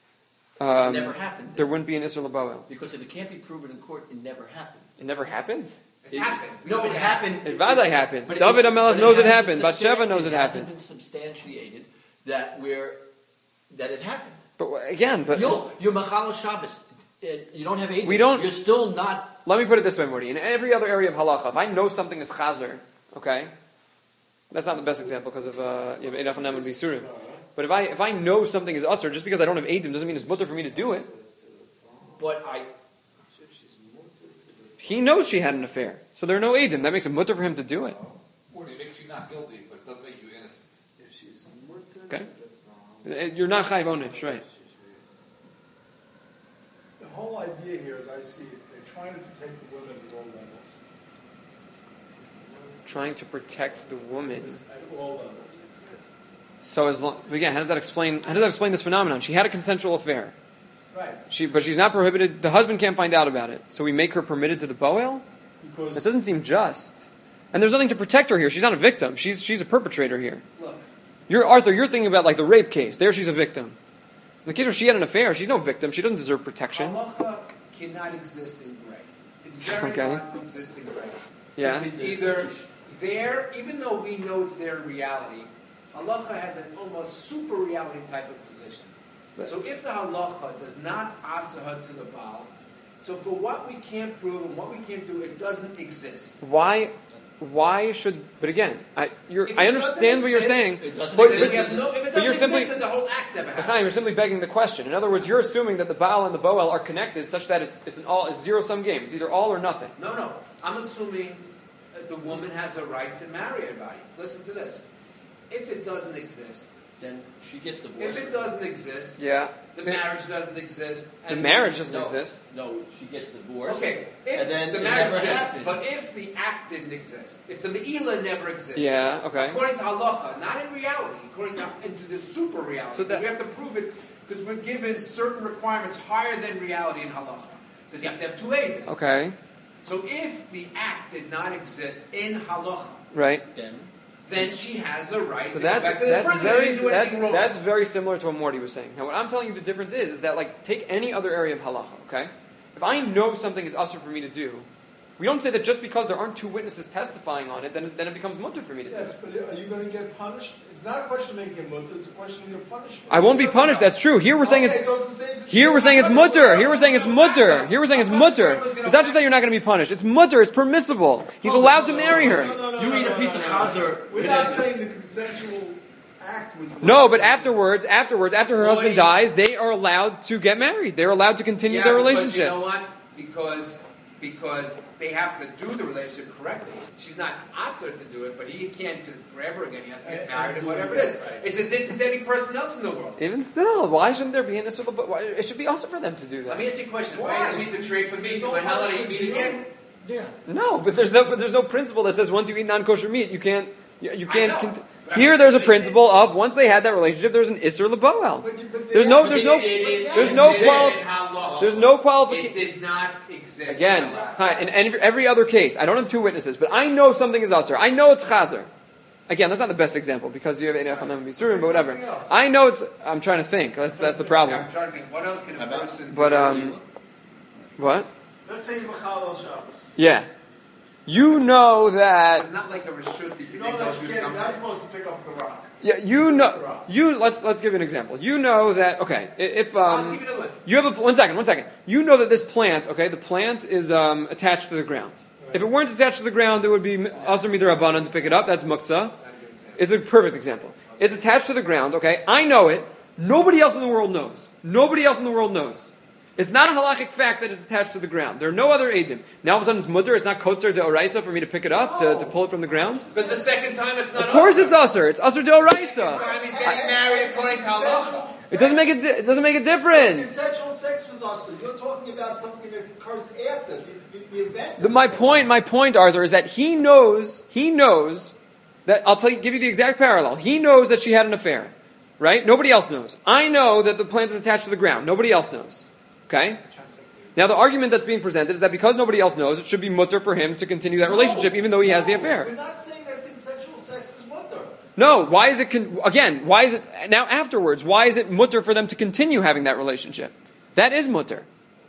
um, it never happened. there wouldn't be an Isser L'Boel? Because if it can't be proven in court, it never happened. It never happened? It, happened. We No, know it happened. It Vadai happened. But David it, HaMelech but knows it hasn't happened. been Bathsheba substan- knows it It hasn't happened. been substantiated that we're that it happened. But again, but You're, you're Machal Shabbos. Uh, You don't have Eidim. We don't- You're still not. let me put it this way, Morty. In every other area of halacha, if I know something is chazer, okay, that's not the best example because of uh, you have Eidach Hanem and Bisurim. But if I if I know something is usher, just because I don't have Eidim doesn't mean it's mutter for me to do it. But I. He knows she had an affair, so there are no Eidim. That makes it mutter for him to do it. Or it makes you not guilty, but it doesn't make you innocent. Okay, Uh, you're not chayiv onish, right? The whole idea here, as I see it, they're trying to protect the women at all levels. Trying to protect the woman. At all levels. So as long again, how does that explain? How does that explain this phenomenon? She had a consensual affair. Right. She, but she's not prohibited. The husband can't find out about it, so we make her permitted to the boel. That Because doesn't seem just. And there's nothing to protect her here. She's not a victim. She's she's a perpetrator here. Look. You're Arthur. You're thinking about like the rape case. There, she's a victim. In the case where she had an affair, she's no victim. She doesn't deserve protection. Halacha cannot exist in gray. It's very Okay. hard to exist in gray. Yeah. It's either there, even though we know it's there in reality, halacha has an almost super reality type of position. So if the halacha does not asa her to the Baal, so for what we can't prove and what we can't do, it doesn't exist. Why? Why should? But again, I you're, If I it understand what you're doesn't saying. exist, it doesn't But- Then but- we have no, if it but doesn't you're exist, simply, then the whole act never Chaim, happened. you're simply begging the question. In other words, you're assuming that the Baal and the Boel are connected, such that it's it's an all a zero sum game. It's either all or nothing. No, no. I'm assuming uh, the woman has a right to marry everybody. Listen to this. If it doesn't exist, then she gets divorced. If it doesn't exist, Yeah. the marriage doesn't exist. The and marriage doesn't no, exist. No, she gets divorced. Okay, if And then the it marriage never exists, happened. but if the act didn't exist, if the Me'ilah never existed, Yeah, okay. according to halacha, not in reality, according to into the super reality, So that- we have to prove it because we're given certain requirements higher than reality in halacha. Because you have to have two eidim. Okay. So if the act did not exist in halacha, Right. Then then she has a right So to that's go back to this that's person. very They didn't do that's, anything wrong. that's very similar to what Morty was saying. Now, what I'm telling you the difference is is that like take any other area of halacha. Okay, if I know something is usher for me to do, we don't say that just because there aren't two witnesses testifying on it, then it, then it becomes mutter for me to do. Yes, but are you going to get punished? It's not a question of making mutter, it's a question of your punishment. I won't be punished. That's true. Here we're saying Okay, it's so it's the same situation. here we're saying it's mutter. Here we're saying it's mutter. Here we're saying it's mutter. It's not just that you're not going to be punished. It's mutter. It's permissible. He's allowed to marry her. No, no, no, you no, eat no, a piece no, of no. chazer. We're not saying the consensual act was. No, but afterwards, afterwards, after her husband Boy. dies, they are allowed to get married. They're allowed to continue Yeah, their because relationship. you know what? Because because they have to do the relationship correctly. She's not asked to do it, but he can't just grab her again. You have to get And- married and and do whatever it, it is. right. It's as if it's any person else in the world. Even still, why shouldn't there be an issue? But why- it should be also for them to do that. Let me ask you a question. If I Why? had a piece of trade for me, do Don't I not let punish you it meet to you. again? Yeah. No, but there's no, but there's no principle that says once you eat non-kosher meat, you can't, you, you I can't. know, Cont- but I'm Here, there's a saying- principle of once they had that relationship, there's an isser leboel. But you- but they There's no, have- there's no, It- it- it there's no existed qual- in halacha. there's no It qualification. did not exist. Again, in halacha. hi, in every, every other case, I don't have two witnesses, but I know something is usher. I know it's chazer. Again, that's not the best example because you have Einei Chanan B'Yisurim, but whatever. Something else. I know it's. I'm trying to think. That's that's the problem. I'm trying to think, what else can a About- person But do? um, what? Let's say you're Machal El Shabbos. Yeah, you know that. It's not like a rishus that you You can know go that do you can't, you're not something. supposed to pick up the rock. Yeah, you know. You let's let's give you an example. You know that. Okay, i- if I'll um, give you another one. you have a one second, one second. You know that this plant. Okay, the plant is um attached to the ground. If it weren't attached to the ground, it would be asur midrabanan to pick it up. That's muktzah. It's a perfect example. It's attached to the ground. Okay, I know it. Nobody else in the world knows. Nobody else in the world knows. It's not a halachic fact that it's attached to the ground. There are no other edim. Now all of a sudden it's mutter. It's not kotzer de oraisa for me to pick it up to, to pull it from the ground. But the second time it's not Of course usher. it's usher. It's usher de Second oraisa. time he's getting married according to halacha. It doesn't make a di- it doesn't make a difference. Consensual sex was also. You're talking about something that occurs after the, the, the event. The, is- my point, my point, Arthur, is that he knows, he knows that, I'll tell you, give you the exact parallel. He knows that she had an affair, right? Nobody else knows. I know that the plant is attached to the ground. Nobody else knows. Okay? Now the argument that's being presented is that because nobody else knows, it should be mutter for him to continue that relationship even though he has the No, affair. We're not saying that consensual sex was mutter. No, why is it, con- again, why is it, now afterwards, why is it mutter for them to continue having that relationship? That is mutter.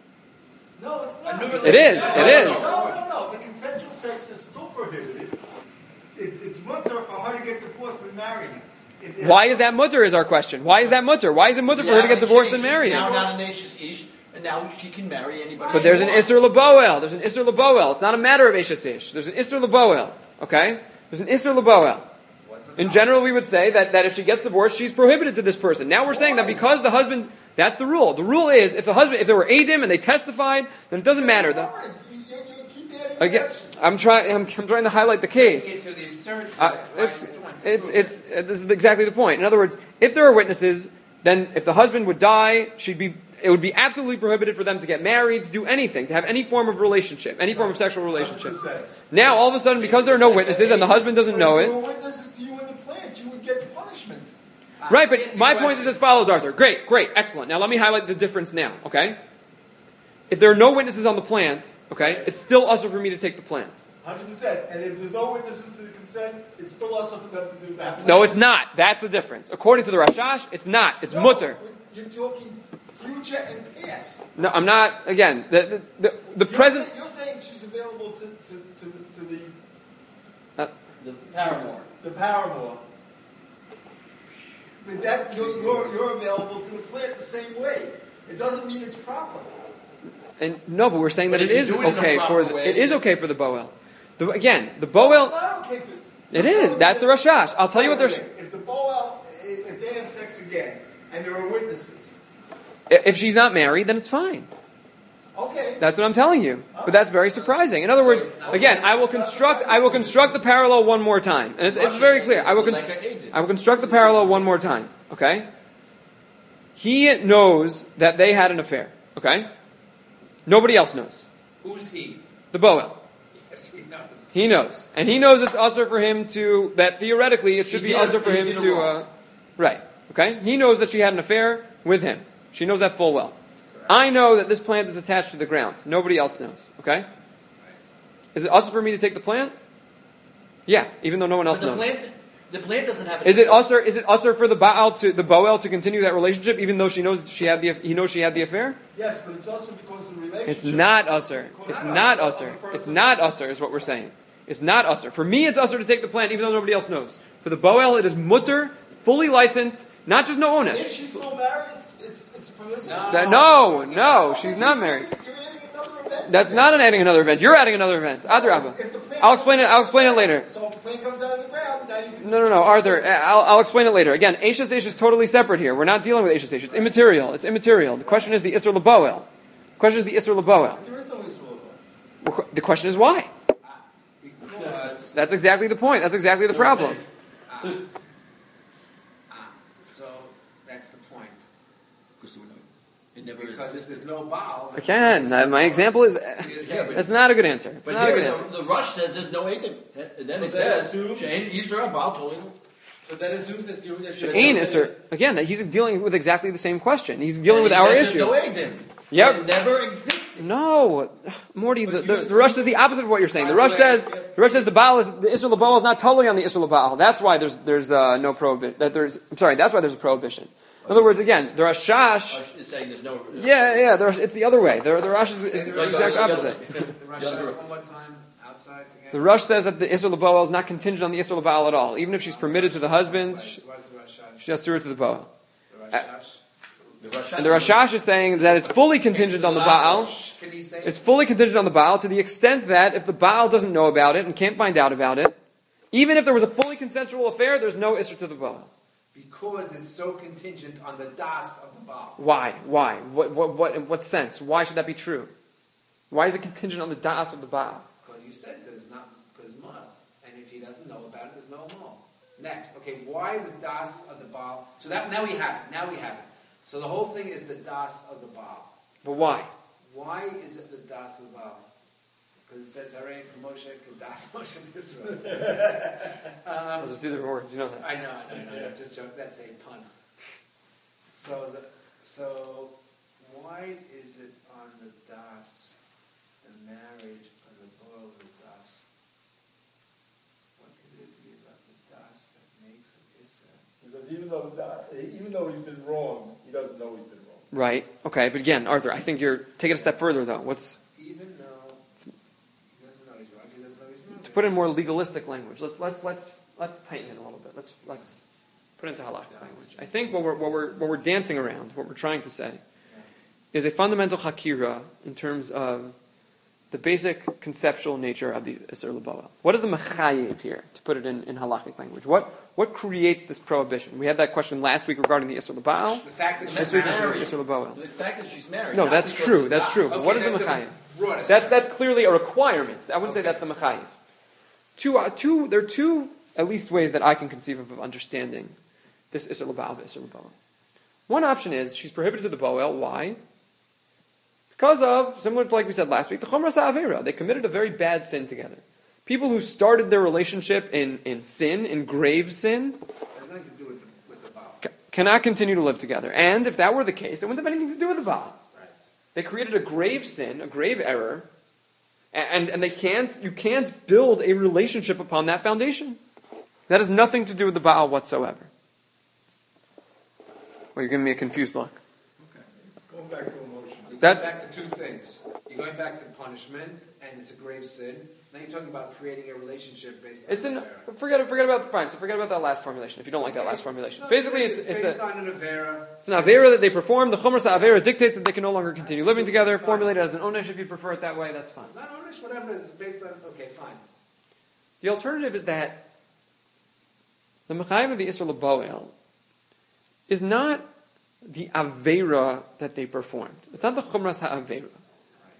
No, it's not. A new It is, No, it no, is. No, no, no. The consensual sex is still prohibited. It, it's mutter for her to get divorced and marry him. It- it- Why is that mutter is our question. Why is that mutter? Why is it mutter for her to get divorced and marry She's him? now not an Ashes Ish, and now she can marry anybody. But she there's an wants. Isser Laboel. There's an Isser Laboel. It's not a matter of Eshes Ish. There's an Isser Laboel. Okay? There's an Isser Laboel. In general, we would say that, that if she gets divorced, she's prohibited to this person. Now we're saying that because the husband, that's the rule. The rule is if the husband, if there were Adim and they testified, then it doesn't matter. The, Warrant. You, you, you keep adding again, action. I'm trying. I'm, I'm trying to highlight the case. Into the absurdity. Uh, it's, it's, it's, uh, this is exactly the point. In other words, if there are witnesses, then if the husband would die, she'd be, it would be absolutely prohibited for them to get married, to do anything, to have any form of relationship, any form of sexual relationship. one hundred percent. Now, all of a sudden, because there are no witnesses and the husband doesn't know But if it, there were witnesses to you in the plant, you would get punishment. right, but my point is as follows, Arthur. Great, great, excellent. Now let me highlight the difference now, okay? If there are no witnesses on the plant, okay, it's still usher for me to take the plant. one hundred percent. And if there's no witnesses to the consent, it's still us for them to do that. No, it's not. That's the difference. According to the Rashash, it's not. It's No, mutter. You're talking future and past. No, I'm not, again, the, the, the, the You're present... saying- You're saying she's available to, to, to, the, to the, Uh, The paramour. the paramour. But that, you're, you're, you're available to the plant the same way. It doesn't mean it's proper. and no, but we're saying But that if it you is do it in a okay proper for the, way, it is then- okay for the Boel. The, again, the No, Boel... it's not okay for... It you're is. telling me That's the that- Rashash. I'll tell you what Wait, there's... wait, wait. If the Boel, if they have sex again, and there are witnesses, If she's not married, then it's fine. Okay. That's what I'm telling you. But that's very surprising. In other words, again, I will construct I will construct the parallel one more time. And it's, it's very clear. I will cons- I will construct the parallel one more time. Okay? He knows that they had an affair. Okay? Nobody else knows. Who's he? The Boel. Yes, he knows. He knows. And he knows it's usher for him to, that theoretically it should He be did- usher for he him did it to, wrong. uh, right. Okay? He knows that she had an affair with him. She knows that full well. I know that this plant is attached to the ground. Nobody else knows. Okay? Is it usher for me to take the plant? Yeah, even though no one But else the knows. plant, the plant doesn't have. Is it usher? Is it usher for the Baal to the Boel to continue that relationship, even though she knows she had the he knows she had the affair? Yes, but it's also because of the relationship. It's not usher. It's not usher. It's not usher, is what we're saying. It's not usher. For me, it's usher to take the plant, even though nobody else knows. For the Boel, it is mutter, fully licensed, not just no If onus. she's still married, it's it's, it's permissible. That- No, no, she's not You're married. adding- You're adding another event. That's not an adding another event. You're adding another event. Adrabah. If the plant I'll explain it. comes I'll out explain it of the later. ground, So if the plane comes out of the ground, now you can. No, no, no, Arthur. I'll, I'll explain it later. Again, Ashes Ashes is totally separate here. We're not dealing with Ashes Ashes. It's immaterial. It's immaterial. The question is the Isser Laboel. The question is the Isser Laboel. There is no Israel. The question is why. Because That's exactly the point. That's exactly the problem. ah, so that's the point. It never Because if existed. there's no Baal, Again, uh, my example is that's not a good answer. It's But not a good here, answer. the, the Rush says there's no Eidim. And then it But that says, assumes- Shein Yisrael Baal Tolim. But that assumes that you that you- Ain Isser. Again, that he's dealing with exactly the same question. He's dealing with And he our says issue. There's no Eidim. Yep. It never existed. No, Morty. The, But the, you the Rush says the opposite of what you're saying. The Rush says the Rush says the Baal is the Isser Baal is not totally on the Isser Baal. That's why there's there's uh, no prohibition. That there's I'm sorry. That's why there's a prohibition. In other words, again, the Rashash. Rush is saying there's no. Yeah, yeah. The, Rush- it's the other way. The, the Rush is, is the Like, exact like, opposite. the Rosh Hashanah one more time outside again. The Rush says that the Isser Baal is not contingent on the Isser Baal at all. Even if she's permitted to the husband, she, So what's the Rosh Hashanah? she has to her to the Baal. The Rosh Hashanah. The Rush And the Rashash is saying that it's fully contingent on the Baal. Can he say? It's fully contingent on the Baal to the extent that if the Baal doesn't know about it and can't find out about it, even if there was a fully consensual affair, there's no Isser to the Baal. Because it's so contingent on the das of the Baal. Why? Why? What, what, what, in what sense? Why should that be true? Why is it contingent on the das of the Baal? Because you said that it's not because it's mal. And if he doesn't know about it, there's no mal. Next, okay, why the das of the Baal? So that now we have it. Now we have it. So the whole thing is the das of the Baal. But why? Why is it the das of the Baal? Because it says Harei Moshe Kedas Moshe Israel. Um, Those are two different words. You know that. I know, I know, I know. Just joke. That's a pun. So, the, so why is it on the das, the marriage of the boil of the das? What could it be about the das that makes it issa? Because even though that, even though he's been wrong, he doesn't know he's been wrong. Right. Okay. But again, Arthur, I think you're taking it a step further, though. What's Even though he doesn't know he's right, he doesn't know he's wrong. to put in more legalistic language? Let's let's let's let's tighten it a little bit. Let's let's put it into halakhic language. I think what we're what we're what we're dancing around, what we're trying to say, is a fundamental hakira in terms of the basic conceptual nature of the Isser L'Boel. What is the mechayev here, to put it in, in halakhic language? What what creates this prohibition? We had that question last week regarding the Isser L'Baal. The fact that This she's week married. is the Isser L'Boel. The fact that she's married. No, not that's because true. it's That's das. true. Okay, But what is the that's mechayev? broadest. That's that's clearly a requirement. I wouldn't say Okay. that's the mechayev. Two, uh, two, there are two at least ways that I can conceive of, of understanding this Isser L'Baal, Isser L'Boel. One option is she's prohibited to the Boel. Why? Because of, similar to like we said last week, the Chomras HaAvera. They committed a very bad sin together. People who started their relationship in, in sin, in grave sin, It has nothing to do with the, with the Baal. c- cannot continue to live together. And if that were the case, it wouldn't have anything to do with the Baal. Right. They created a grave sin, a grave error, and, and they can't, you can't build a relationship upon that foundation. That has nothing to do with the Baal whatsoever. Well, you're giving me a confused look. Going back to emotion. You're going That's- back to two things. You're going back to punishment, and it's a grave sin. Now you're talking about creating a relationship based on It's an, Avera. forget, forget about, fine, so forget about that last formulation, if you don't like that last formulation. No, Basically, it's, it's based a, on an Avera. it's an Avera that they perform. The Chomras HaAvera dictates that they can no longer continue living together. Formulated as an onesh, if you prefer it that way, that's fine. Not ownership, whatever it is, based on. Okay, fine. The alternative is that the Mechayiv of the Isser L'Boel is not the Avera that they performed. It's not the Chumras HaAvera.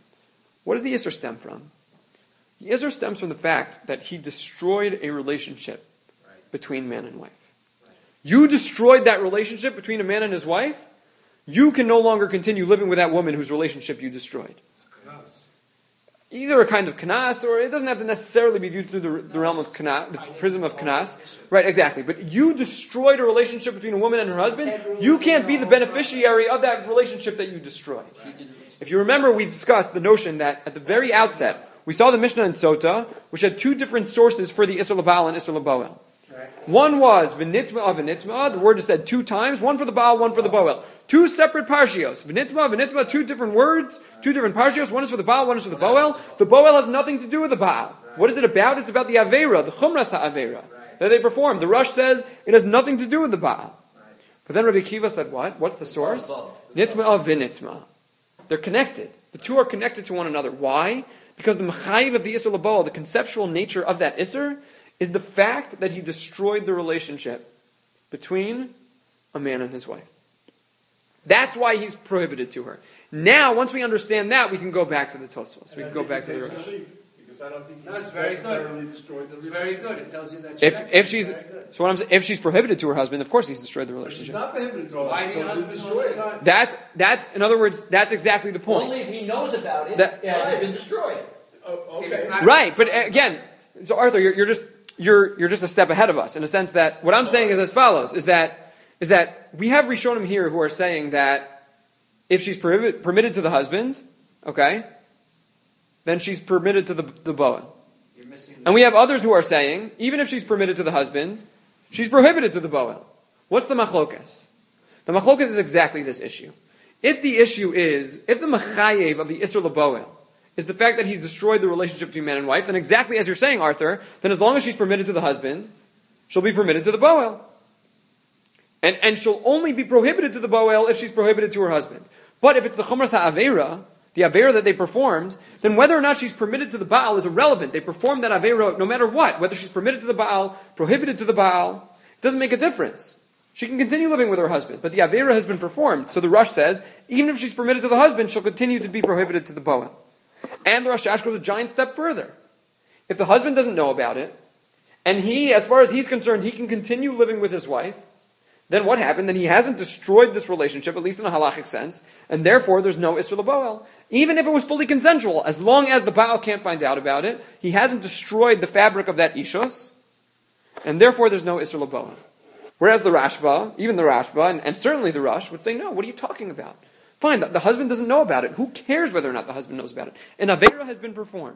What does the Isser stem from? The Isser stems from the fact that he destroyed a relationship Right. between man and wife. Right. You destroyed that relationship between a man and his wife, you can no longer continue living with that woman whose relationship you destroyed. It's kanas. Either a kind of kanas, or it doesn't have to necessarily be viewed through the, the No, realm of it's- kanas, it's the tied into prism of the whole kanas. issue. Right, exactly. But you destroyed a relationship between a woman and her It's husband. integral You to can't the be the whole beneficiary of that relationship that you destroyed. If you remember, we discussed the notion that at the very outset, we saw the Mishnah in Sota, which had two different sources for the Isser L'Baal and Isser L'Boel. Right. One was v'nitma v'nitma. The word is said two times, one for the Baal, one for the Boel. Two separate parshios. V'nitma v'nitma, two different words, two different parshios. One is for the Baal, one is for the Boel. The Boel has nothing to do with the Baal. What is it about? It's about the Aveira, the Chumras HaAveira, that they perform. The Rush says it has nothing to do with the Baal. But then Rabbi Kiva said what? What's the source? Nitma v'nitma. They're connected. The two are connected to one another. Why? Because the Mechayiv of the Isser L'Boel, the conceptual nature of that Isser, is the fact that he destroyed the relationship between a man and his wife. That's why he's prohibited to her. Now, once we understand that, we can go back to the Tosfos. We can go back to the Rosh. Because I don't think No, he it's very necessarily good. destroyed the It's relationship. very good. It tells you that If, check if is she's very good. so what I'm saying, if she's prohibited to her husband, of course he's destroyed the But she's relationship. not prohibited to Why do so your to husband destroy all the it. time? That's that's in other words, that's exactly the point. Only if he knows about it, That- it has Right. been destroyed. Oh, See, if okay. it's not- Right, but uh, again, so Arthur, you're, you're just you're you're just a step ahead of us in a sense that what I'm saying is as follows: is that is that we have Rishonim here who are saying that if she's prohibit, permitted to the husband, okay, then she's permitted to the the boa. You're missing the And we have others who are saying even if she's permitted to the husband, she's prohibited to the boa. What's the machlokas? The machlokas is exactly this issue. If the issue is if the machayev of the Isser L'Boel is the fact that he's destroyed the relationship between man and wife, then exactly as you're saying, Arthur, then as long as she's permitted to the husband, she'll be permitted to the boel. And, and she'll only be prohibited to the boel if she's prohibited to her husband. But if it's the chumras ha'avera, the avera that they performed, then whether or not she's permitted to the Baal is irrelevant. They performed that avera no matter what. Whether she's permitted to the Baal, prohibited to the Baal, it doesn't make a difference. She can continue living with her husband, but the avera has been performed. So the Rush says, even if she's permitted to the husband, she'll continue to be prohibited to the boel. And the Rosh Hashanah goes a giant step further. If the husband doesn't know about it, and he, as far as he's concerned, he can continue living with his wife, then what happened? Then he hasn't destroyed this relationship, at least in a halachic sense, and therefore there's no Isser L'Boel. Even if it was fully consensual, as long as the Baal can't find out about it, he hasn't destroyed the fabric of that Ishos, and therefore there's no Isser L'Boel. Whereas the Rashba, even the Rashba, and, and certainly the Rush, would say, no, what are you talking about? Fine, the, the husband doesn't know about it. Who cares whether or not the husband knows about it? An Avera has been performed.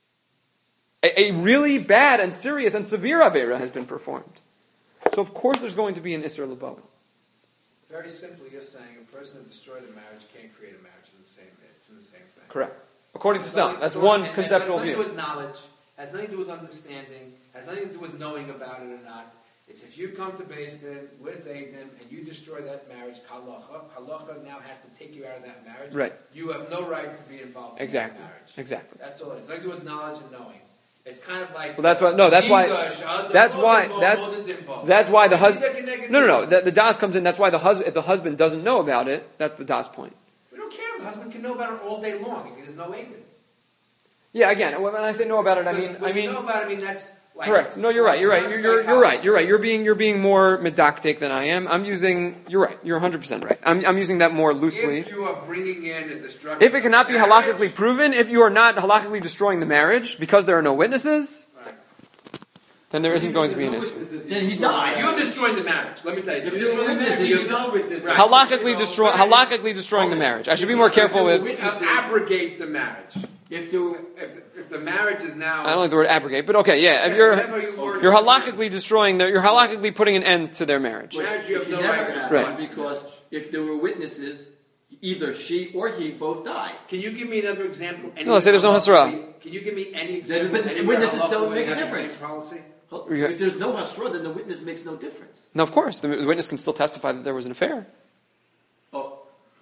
A, a really bad and serious and severe Avera has been performed. So of course there's going to be an Isser L'Boel. Very simply, you're saying a person who destroyed a marriage can't create a marriage from the same from the same thing. Correct. According to It's some. only- That's it's only- one and- conceptual and it has view. nothing to do with knowledge, has nothing to do with understanding, has nothing to do with knowing about it or not. It's if you come to Beis Din with Adam and you destroy that marriage, halacha, halacha now has to take you out of that marriage. Right. You have no right to be involved Exactly. in that marriage. Exactly. That's all it is. Nothing to do with knowledge and knowing. It's kind of like Well, that's why. No, that's why. That's why. That's that's why the husband. No, no, no. The, the das comes in. That's why the husband. If the husband doesn't know about it, that's the das point. We don't care if the husband can know about it all day long if there's no Adam. Yeah. Again, when I say know about it, I Because mean, when I mean. you know about it, I mean that's like Correct. No, you're right. You're right. You're, you're, you're right. You're right. You're being you're being more medactic than I am. I'm using. You're right. You're one hundred percent right. I'm I'm using that more loosely. If you are bringing in a destruction, If it cannot be of marriage, halakhically proven, if you are not halakhically destroying the marriage because there are no witnesses, right. then there isn't going to be an issue. Then he died. You're destroying the marriage. Let me tell you. If there's no witnesses, you know Right. Halakhically destroy halakhically destroying the marriage. I should be more careful with. Uh, abrogate the marriage. If the if, if the marriage is now, I don't like the word abrogate, but okay, yeah. If you're whatever you word- you're halakhically destroying their, you're halakhically putting an end to their marriage. marriage, you have He no never right to has Right. died because if there were witnesses, either she or he both died. Can you give me another example? No, let's say there's no hasra. Can you give me any Then example? the anywhere witnesses halacha don't where make you a have the difference. same policy? If there's no hasra, then the witness makes no difference. No, of course, the witness can still testify that there was an affair. Oh,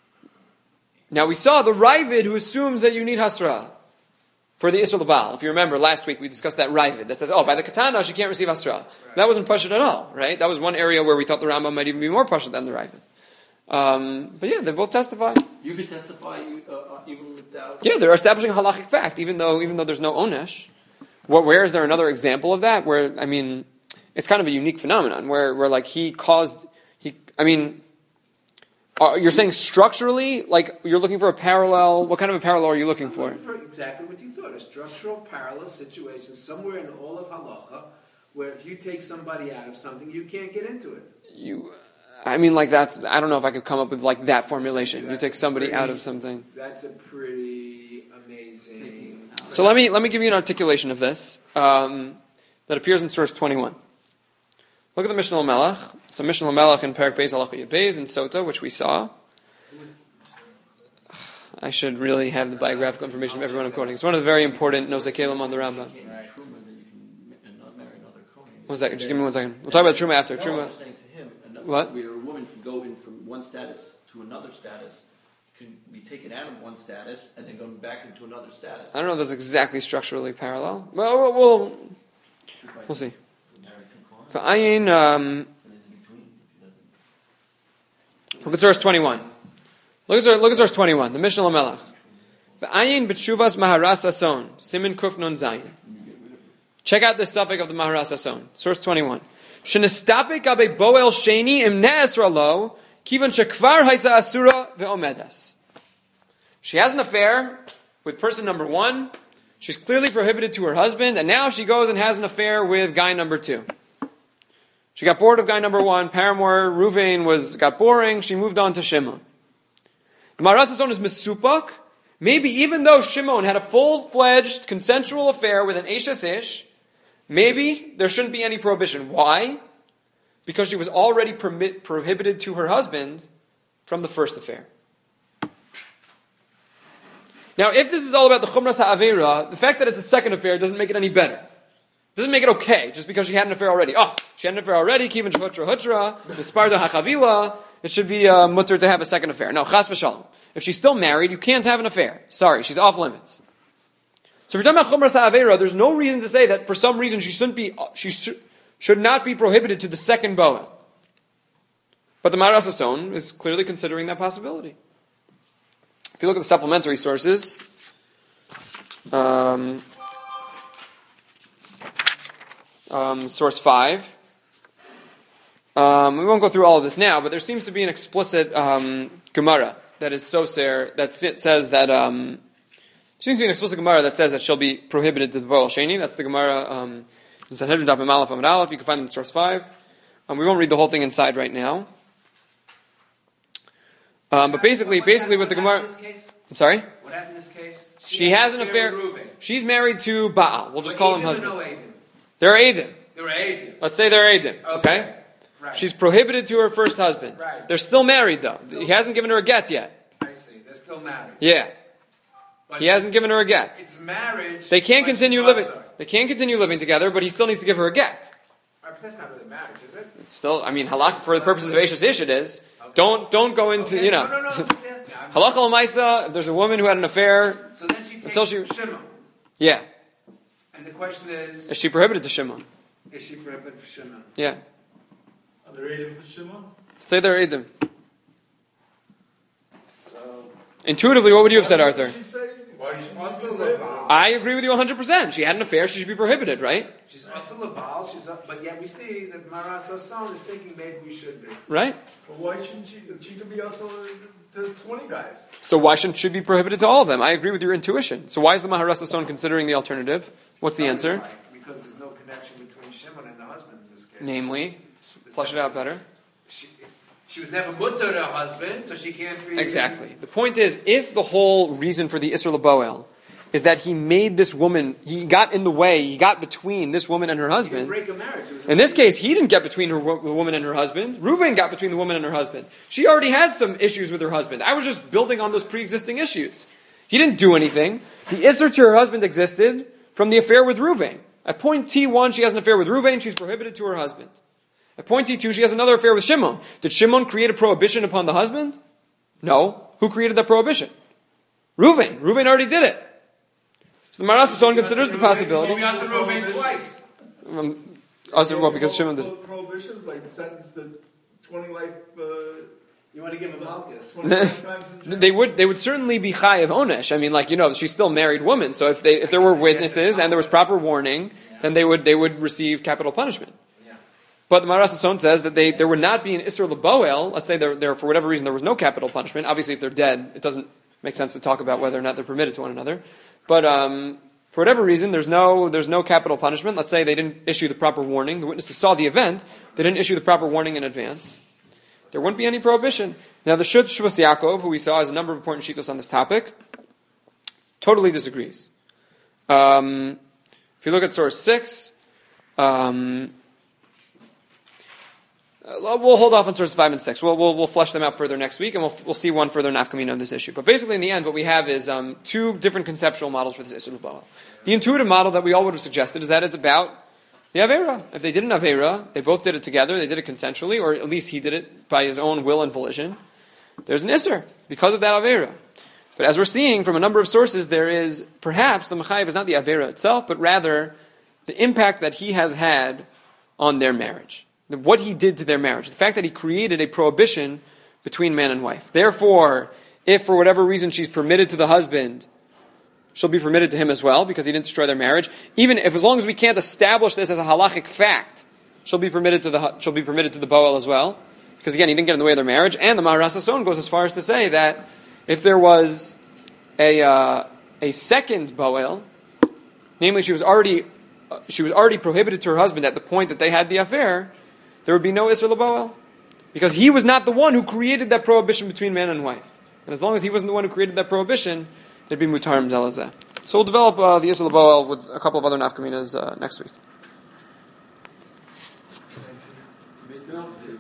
Now we saw the Ravid who assumes that you need hasra for the Isser L'Baal. If you remember, last week we discussed that Ravid that says, oh, by the katana she can't receive hasra. That wasn't pashut at all, right? That was one area where we thought the Rambam might even be more pashut than the Ravid. Um, but yeah, they both testify. You could testify uh, uh, even without. Yeah, they're establishing a halachic fact, even though even though there's no onesh. What, where is there another example of that? Where I mean, it's kind of a unique phenomenon where where like he caused he. I mean, uh, you're saying structurally, like you're looking for a parallel. What kind of a parallel are you looking for? I'm looking for exactly what you thought, a structural parallel situation somewhere in all of halacha, where if you take somebody out of something, you can't get into it. You. I mean, like that's. I don't know if I could come up with like that formulation. You take somebody out of something. That's a pretty amazing. So let me let me give you an articulation of this um, that appears in source twenty-one. Look at the Mishnah Lamelech. It's a Mishnah Lamelech in Perek Beis Halacha Yud Beis in Sota, which we saw. I should really have the biographical information of everyone I'm quoting. It's one of the very important Nosei Kelim on the Rambam. One second, just give me one second. We'll talk about Truma after. Truma. What? Where a woman can go in from one status to another status, can be taken out of one status and then go back into another status. I don't know if that's exactly structurally parallel. Well, we'll, we'll, we'll see. For Ayin, um, look at verse twenty-one. Look at, look at verse twenty-one, the Mishnah Lamelech. For Ayin b'tshuvas Maharas Ason, Simin Kuf Nun Zayin. Check out the suffix of the Maharas Ason. Source twenty-one. Shenestapik abe boel sheni im ne'esra lo, kivan shekvar haisa asura ve'omedas. She has an affair with person number one. She's clearly prohibited to her husband, and now she goes and has an affair with guy number two. She got bored of guy number one. Paramour Ruvain was got boring. She moved on to Shimon. The Maharas Ason is misupak. Maybe even though Shimon had a full-fledged consensual affair with an Eishes Ish, maybe there shouldn't be any prohibition. Why? Because she was already permit, prohibited to her husband from the first affair. Now, if this is all about the Chumras HaAveira, the fact that it's a second affair doesn't make it any better. Doesn't make it okay, just because she had an affair already. Oh, she had an affair already, Kivin Shehutra Hutra, Misparda HaChavila, it should be uh, mutter to have a second affair. No, Chas v'shalom. If she's still married, you can't have an affair. Sorry, she's off limits. So if you're talking about Chumras HaAveira, there's no reason to say that for some reason she shouldn't be, she sh- should not be prohibited to the second Boel. But the Maharas Ason is clearly considering that possibility. If you look at the supplementary sources, um, um, source five, um, we won't go through all of this now, but there seems to be an explicit um, Gemara that is Soser that says that um, seems to be an explicit Gemara that says that she'll be prohibited to the Boel Sheni. That's the Gemara um, in Sanhedrin Daf Mem Aleph Amud Aleph. You can find it in source five. Um, we won't read the whole thing inside right now. Um, but basically, basically what the Gemara... I'm sorry? What happened in this case? She has an affair... She's married to Baal. We'll just call him husband. They're Eidim. They're Eidim. Let's say they're Eidim. Okay? Right. She's prohibited to her first husband. Right. They're still married, though. Still he hasn't given her a get yet. I see. They're still married. Yeah. But he hasn't given her a get. It's marriage. They can't continue living. living. They can't continue living together, but he still needs to give her a get. Right, but that's not really marriage, is it? It's still, I mean, halach for the purposes of Eishes Ish it is. Okay. Don't don't go into okay. you know. No, no, no. Halach al Maisa. If there's a woman who had an affair, so then she takes until she, Shimon. Yeah. And the question is: Is she prohibited to Shimon? Is she prohibited for Shimon? Yeah. Are they Eidim for Shimon? Say they're Eidim. So intuitively, what would you have said, Arthur? she's also Labal. I agree with you one hundred percent. She had an affair. She should be prohibited, right? She's also Labal. She's up, but yet we see that Maharas Ason is thinking maybe we should be. Right. But why shouldn't she? She could be also to twenty guys. So why shouldn't she be prohibited to all of them? I agree with your intuition. So why is the Maharas Ason considering the alternative? What's the answer? Right, because there's no connection between Shimon and the husband in this case. Namely, flush it out better. She, she was never mutter to her husband, so she can't be... Exactly. The point is, if the whole reason for the Isser L'Boel is that he made this woman, he got in the way, he got between this woman and her husband. Break a marriage. In this case, he didn't get between her, the woman and her husband. Reuven got between the woman and her husband. She already had some issues with her husband. I was just building on those pre-existing issues. He didn't do anything. The Isser to her husband existed from the affair with Reuven. At point T one, she has an affair with Reuven, she's prohibited to her husband. At point T two, she has another affair with Shimon. Did Shimon create a prohibition upon the husband? No. Who created that prohibition? Reuven. Reuven already did it. So the Maharas Ason considers the possibility. So we got to Reuven twice. Um, also, well, because Shimon did. Prohibitions like sentence to twenty life uh, You want to give a malchus? They would they would certainly be chayav onesh. I mean, like, you know, she's still a married woman. So if they if there were witnesses and there was proper warning, then they would they would receive capital punishment. But the Maharas Hasson says that they there would not be an Isser L'Boel. Let's say there, there for whatever reason there was no capital punishment. Obviously, if they're dead, it doesn't make sense to talk about whether or not they're permitted to one another. But um, for whatever reason, there's no there's no capital punishment. Let's say they didn't issue the proper warning. The witnesses saw the event. They didn't issue the proper warning in advance. There wouldn't be any prohibition. Now, the Shut Shvus Yaakov, who we saw has a number of important shittos on this topic, totally disagrees. Um, if you look at source six, um, uh, we'll hold off on source five and six. We'll, we'll we'll flesh them out further next week, and we'll we'll see one further nafkamina on this issue. But basically, in the end, what we have is um, two different conceptual models for this Isser L'Boel. The intuitive model that we all would have suggested is that it's about the Avera. If they did an Avera, they both did it together, they did it consensually, or at least he did it by his own will and volition. There's an Isser because of that Avera. But as we're seeing from a number of sources, there is perhaps the Mechayev is not the Avera itself, but rather the impact that he has had on their marriage. What he did to their marriage. The fact that he created a prohibition between man and wife. Therefore, if for whatever reason she's permitted to the husband, she'll be permitted to him as well, because he didn't destroy their marriage. Even if, as long as we can't establish this as a halachic fact, she'll be permitted to the she'll be permitted to the Boel as well, because again, he didn't get in the way of their marriage. And the Maharas Hasson goes as far as to say that if there was a uh, a second Boel, namely she was already uh, she was already prohibited to her husband at the point that they had the affair, there would be no Isser L'Boel, because he was not the one who created that prohibition between man and wife. And as long as he wasn't the one who created that prohibition, there'd be mutarim zelazeh. So we'll develop uh, the Isser L'Boel with a couple of other nafkaminas uh, next week.